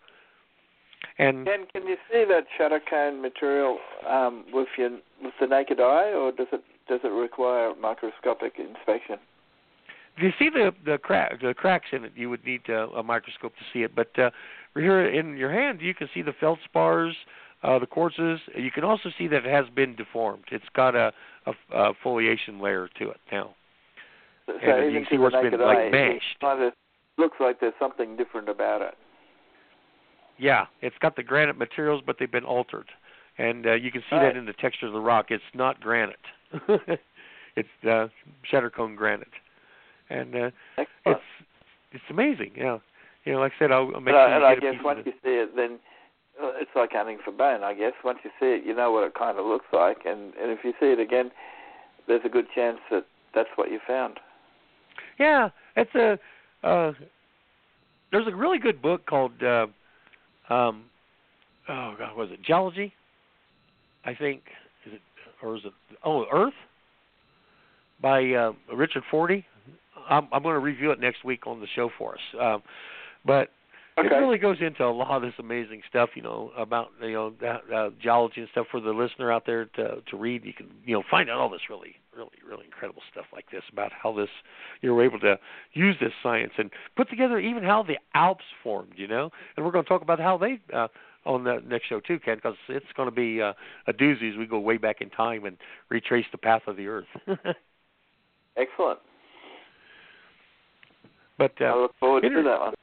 And Ken, can you see that shatter cone material um, with your with the naked eye, or does it does it require microscopic inspection? If you see the the, crack, the cracks in it, you would need uh, a microscope to see it. But uh, here in your hand, you can see the feldspars, uh, the quartzes. You can also see that it has been deformed. It's got a, a, a foliation layer to it now. So, and so you even can see to where the it's been naked like eye, mashed. It kind of looks like there's something different about it. Yeah, it's got the granite materials, but they've been altered. And uh, you can see right. that in the texture of the rock. It's not granite. It's uh, shatter cone granite. And uh, it's it's amazing, yeah. you know, like I said, I'll, I'll make and sure I, and you I get a guess piece once of you it. see it, then uh, it's like hunting for bone. I guess once you see it, you know what it kind of looks like, and, and if you see it again, there's a good chance that that's what you found. Yeah, it's a. Uh, there's a really good book called. Uh, um, oh God, was it Geology? I think is it or is it? Oh, Earth by uh, Richard Forty. I'm, I'm going to review it next week on the show for us. Um, but Okay. it really goes into a lot of this amazing stuff, you know, about you know uh, geology and stuff for the listener out there to to read. You can you know find out all this really really really incredible stuff like this about how this you were able to use this science and put together even how the Alps formed, you know. And we're going to talk about how they uh, on the next show too, Ken, because it's going to be uh, a doozy as we go way back in time and retrace the path of the Earth. Excellent. But uh, I look forward inter- to that one.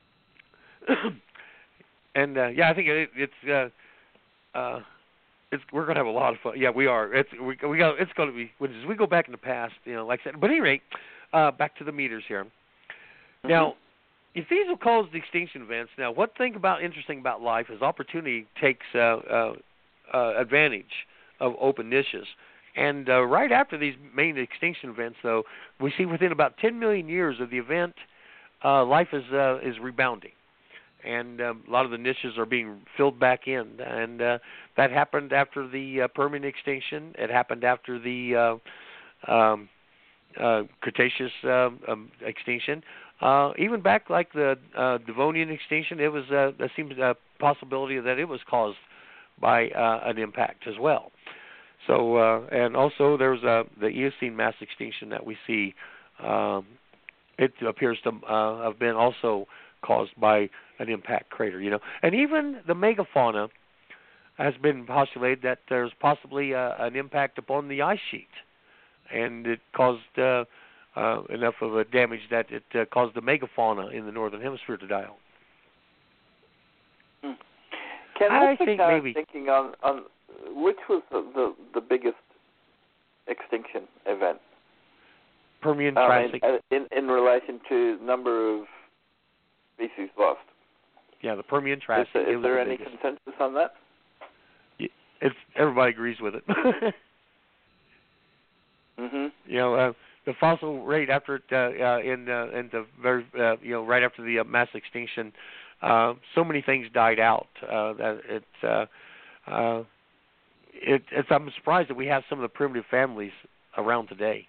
and uh, yeah, I think it, it's uh, uh, it's we're going to have a lot of fun. Yeah, we are. It's we we got it's going to be when as we go back in the past, you know, like I said. But at any rate, uh, back to the meters here. Mm-hmm. Now, if these will cause the extinction events, now what thing about interesting about life is opportunity takes uh, uh, uh, advantage of open niches. And uh, right after these main extinction events, though, we see within about ten million years of the event, uh, life is uh, is rebounding. And um, a lot of the niches are being filled back in, and uh, that happened after the uh, Permian extinction. It happened after the uh, um, uh, Cretaceous uh, um, extinction. Uh, even back like the uh, Devonian extinction, it was uh, there seems a possibility that it was caused by uh, an impact as well. So, uh, and also there's uh, the Eocene mass extinction that we see. Um, it appears to uh, have been also caused by an impact crater, you know. And even the megafauna has been postulated that there's possibly uh, an impact upon the ice sheet, and it caused uh, uh, enough of a damage that it uh, caused the megafauna in the northern hemisphere to die out. Hmm. Ken, I what's the think current maybe thinking on, on which was the, the, the biggest extinction event? Permian I Triassic. mean, in, in relation to number of species lost. Yeah, the Permian Triassic. Is there, it is was there the any biggest. consensus on that? It's everybody agrees with it. Mhm. You know, uh, the fossil rate after it, uh, uh, in uh, in the very uh, you know right after the uh, mass extinction, uh, so many things died out uh, that it's uh, uh, it, it's I'm surprised that we have some of the primitive families around today.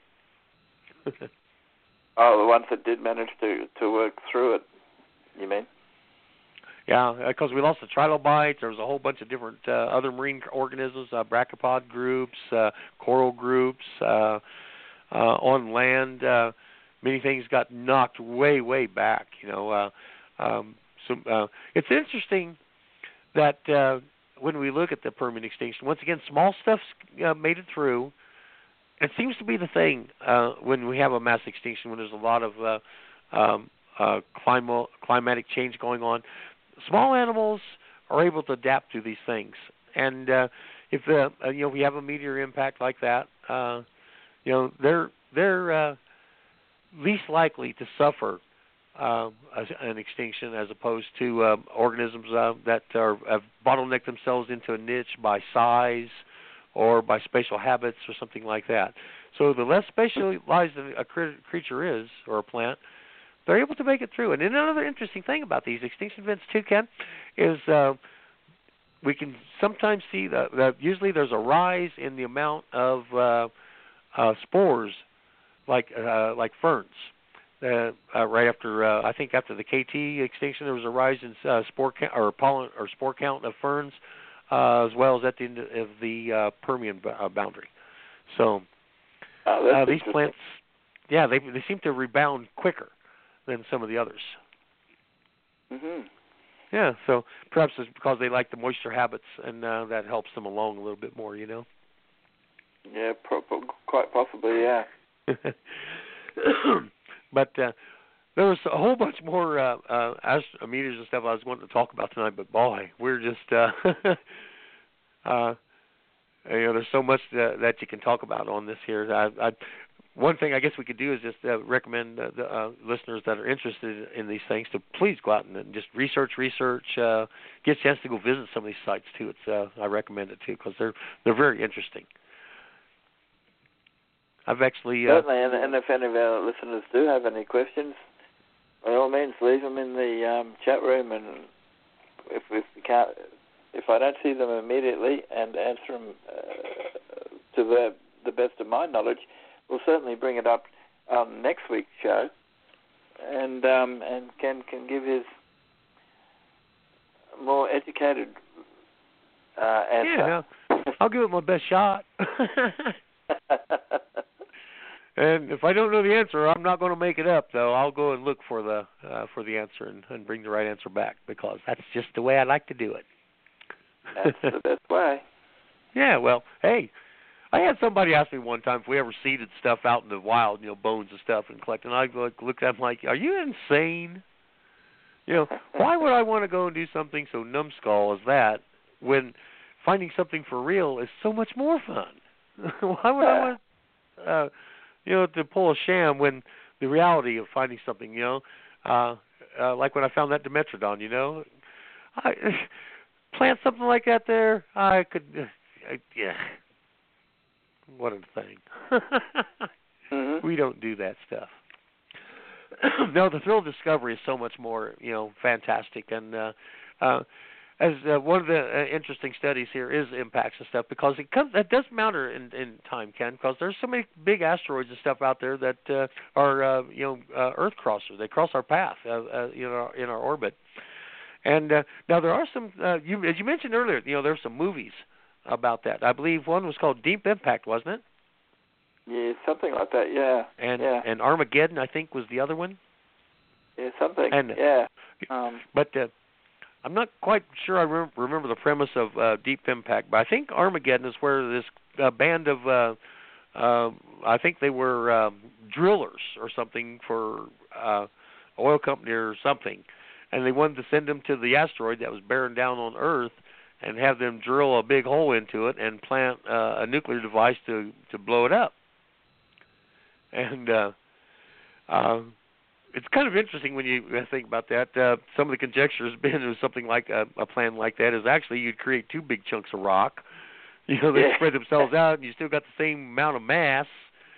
Oh, the ones that did manage to, to work through it, you mean? Yeah, because we lost the trilobites. There was a whole bunch of different uh, other marine organisms, uh, brachipod groups, uh, coral groups. Uh, uh, on land, uh, many things got knocked way, way back. You know, uh, um, so uh, it's interesting that uh, when we look at the Permian extinction, once again, small stuff uh, made it through. It seems to be the thing uh, when we have a mass extinction, when there's a lot of uh, um, uh, climo- climatic change going on. Small animals are able to adapt to these things, and uh, if uh, you know we have a meteor impact like that, uh, you know they're they're uh, least likely to suffer uh, an extinction as opposed to uh, organisms uh, that are have bottlenecked themselves into a niche by size or by spatial habits or something like that. So the less specialized a creature is, or a plant, they're able to make it through. And then another interesting thing about these extinction events too, Ken, is uh, we can sometimes see that, that usually there's a rise in the amount of uh, uh, spores, like uh, like ferns. Uh, uh, right after, uh, I think after the K T extinction, there was a rise in uh, spore count, or pollen or spore count of ferns, uh, as well as at the end of the uh, Permian b- uh, boundary. So oh, uh, these plants, yeah, they they seem to rebound quicker than some of the others. Mhm. Yeah, so perhaps it's because they like the moisture habits, and uh, that helps them along a little bit more, you know. Yeah, pro- quite possibly, yeah. But uh, there was a whole bunch more uh, uh, ast- meters and stuff I was wanting to talk about tonight, but boy, we're just, uh, uh, you know, there's so much that, that you can talk about on this here. I, I, one thing I guess we could do is just uh, recommend uh, the uh, listeners that are interested in these things to please go out and just research, research, uh, get a chance to go visit some of these sites too. It's uh, I recommend it too because they're they're very interesting. I've actually uh, certainly, and, and if any of our listeners do have any questions, by all means, leave them in the um, chat room, and if if we can't, if I don't see them immediately and answer them uh, to the the best of my knowledge, we'll certainly bring it up on next week's show, and um, and Ken can give his more educated uh, answer. Yeah, no, I'll give it my best shot. And if I don't know the answer, I'm not going to make it up. Though I'll go and look for the uh, for the answer and, and bring the right answer back because that's just the way I like to do it. That's the best way. Yeah. Well, hey, I had somebody ask me one time if we ever seeded stuff out in the wild, you know, bones and stuff, and collect. And I looked at them like, "Are you insane? You know, why would I want to go and do something so numbskull as that when finding something for real is so much more fun? Why would I want, uh, you know, to pull a sham when the reality of finding something, you know, uh, uh, like when I found that Dimetrodon, you know, I plant something like that there, I could, uh, I, yeah." What a thing. Mm-hmm. We don't do that stuff. No, the thrill of discovery is so much more, you know, fantastic. And uh, uh, as uh, one of the uh, interesting studies here is impacts and stuff, because it comes, that does matter in, in time, Ken, because there's so many big asteroids and stuff out there that uh, are, uh, you know, uh, Earth crossers. They cross our path, uh, uh, you know, in our orbit. And uh, now there are some, uh, you, as you mentioned earlier, you know, there's some movies about that. I believe one was called Deep Impact, wasn't it? Yeah, something like that. Yeah. And yeah. and Armageddon, I think, was the other one. Yeah, something. And, yeah. Um, but uh, I'm not quite sure I re- remember the premise of uh, Deep Impact, but I think Armageddon is where this uh, band of, uh, uh, I think they were um, drillers or something for uh, oil company or something, and they wanted to send them to the asteroid that was bearing down on Earth and have them drill a big hole into it and plant uh, a nuclear device to, to blow it up. And uh, uh, it's kind of interesting when you think about that. Uh, some of the conjecture has been is something like a, a plan like that is actually you'd create two big chunks of rock. You know, they yeah. spread themselves out, and you still got the same amount of mass.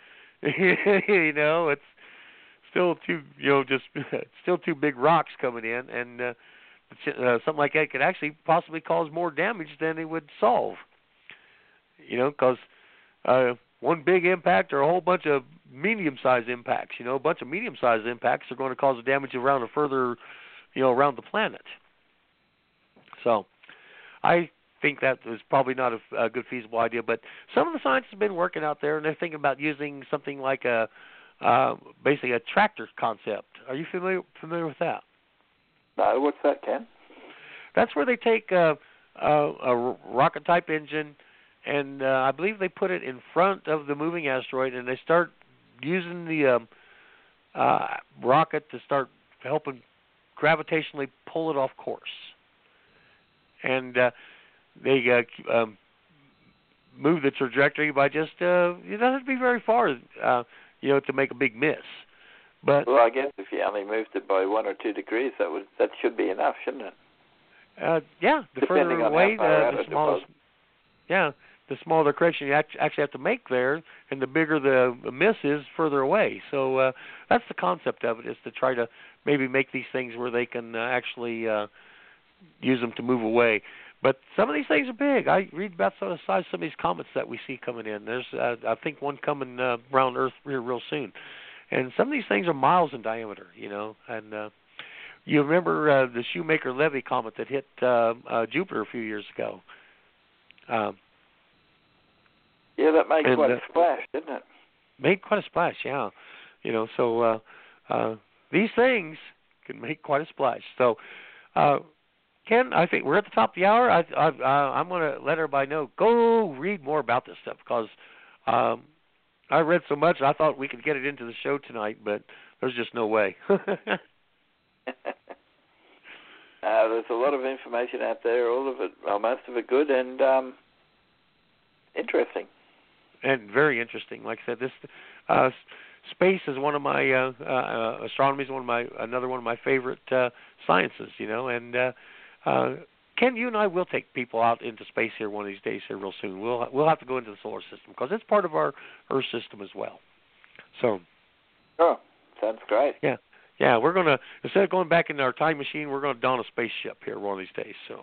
You know, it's still two, you know, just still two big rocks coming in, and uh, uh, something like that could actually possibly cause more damage than it would solve. You know, because uh, one big impact or a whole bunch of medium-sized impacts, you know, a bunch of medium-sized impacts are going to cause the damage around a further, you know, around the planet. So I think that was probably not a, a good feasible idea, but some of the scientists have been working out there, and they're thinking about using something like a, uh, basically a tractor concept. Are you familiar familiar with that? No, what's that, Ken? That's where they take a, a, a rocket-type engine, and uh, I believe they put it in front of the moving asteroid, and they start using the um, uh, rocket to start helping gravitationally pull it off course. And uh, they uh, um, move the trajectory by just, uh, it doesn't have to be very far, uh, you know, to make a big miss. But well, I guess if you only moved it by one or two degrees, that would that should be enough, shouldn't it? Uh, yeah, the Depending further on away, how far the, out the it smallest. was. Yeah, the smaller the correction you actually have to make there, and the bigger the miss is further away. So uh, that's the concept of it, is to try to maybe make these things where they can uh, actually uh, use them to move away. But some of these things are big. I read about some of the size of some of these comets that we see coming in. There's, uh, I think, one coming uh, around Earth here real soon. And some of these things are miles in diameter, you know. And uh, you remember uh, the Shoemaker-Levy comet that hit uh, uh, Jupiter a few years ago. Um, yeah, that made and, quite uh, a splash, didn't it? Made quite a splash, yeah. You know, so uh, uh, these things can make quite a splash. So, uh, Ken, I think we're at the top of the hour. I, I, uh, I'm going to let everybody know, go read more about this stuff, because um, I read so much, I thought we could get it into the show tonight, but there's just no way. uh, there's a lot of information out there, all of it, well, most of it good and um, interesting. and very interesting. Like I said, this uh, space is one of my uh, uh, astronomy is one of my another one of my favorite uh, sciences. You know, and uh, uh, Ken, you and I will take people out into space here one of these days here real soon. We'll we'll have to go into the solar system because it's part of our Earth system as well. So. Oh, sounds great. Yeah. Yeah, we're going to, instead of going back in our time machine, we're going to don a spaceship here one of these days. So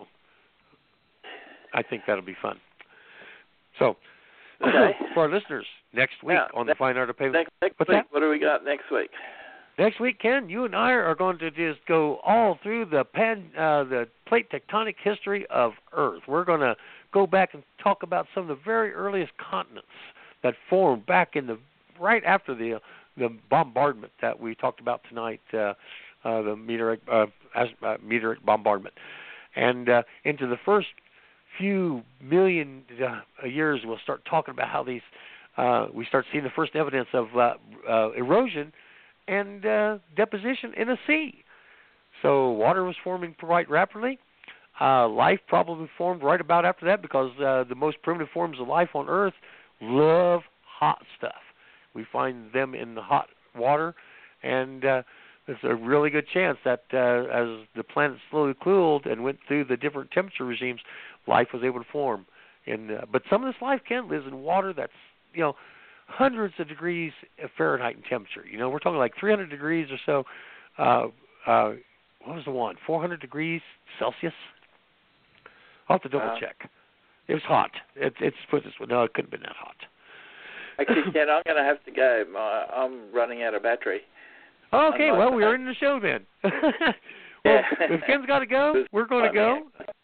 I think that'll be fun. So okay. for our listeners, next week yeah, on next, the Fine Art of Pavement. Next, next What's week, that? what do we got next week? Next week, Ken, you and I are going to just go all through the pan, uh, the plate tectonic history of Earth. We're going to go back and talk about some of the very earliest continents that formed back in the, right after the, uh, the bombardment that we talked about tonight, uh, uh, the meteoric, uh, uh, meteoric bombardment, and uh, into the first few million uh, years, we'll start talking about how these uh, we start seeing the first evidence of uh, uh, erosion and uh, deposition in a sea. So water was forming quite rapidly. Uh, life probably formed right about after that because uh, the most primitive forms of life on Earth love hot stuff. We find them in the hot water, and uh, there's a really good chance that uh, as the planet slowly cooled and went through the different temperature regimes, life was able to form. And uh, but some of this life, Ken, lives in water that's, you know, hundreds of degrees of Fahrenheit in temperature. You know, we're talking like three hundred degrees or so. Uh, uh, what was the one? four hundred degrees Celsius? I'll have to double Uh, check. It was hot. It, it's put this way. No, it couldn't have been that hot. Actually, Ken, I'm going to have to go. My, I'm running out of battery. Okay, I'm well, like, we're in the show then. well, yeah. if Ken's got to go, we're going to go.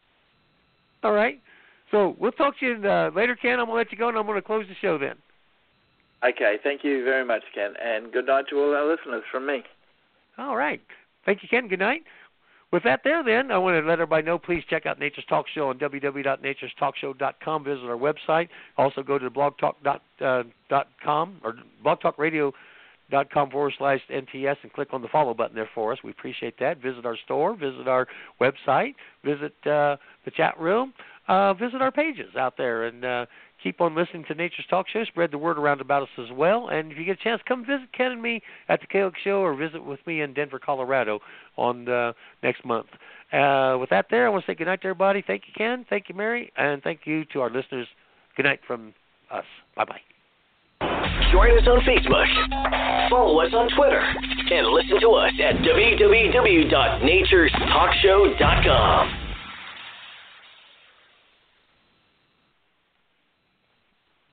All right. So we'll talk to you uh, later, Ken. I'm going to let you go, and I'm going to close the show then. Okay, thank you very much, Ken, and good night to all our listeners from me. All right. Thank you, Ken. Good night. With that there, then, I want to let everybody know, please check out Nature's Talk Show on w w w dot natures talk show dot com. Visit our website. Also go to blogtalk dot com or blogtalkradio.com forward slash NTS and click on the follow button there for us. We appreciate that. Visit our store. Visit our website. Visit uh, the chat room. Uh, visit our pages out there and uh, keep on listening to Nature's Talk Show. Spread the word around about us as well. And if you get a chance, come visit Ken and me at the K O K Show or visit with me in Denver, Colorado on uh, next month. Uh, with that there, I want to say good night to everybody. Thank you, Ken. Thank you, Mary. And thank you to our listeners. Good night from us. Bye-bye. Join us on Facebook. Follow us on Twitter. And listen to us at w w w dot natures talk show dot com.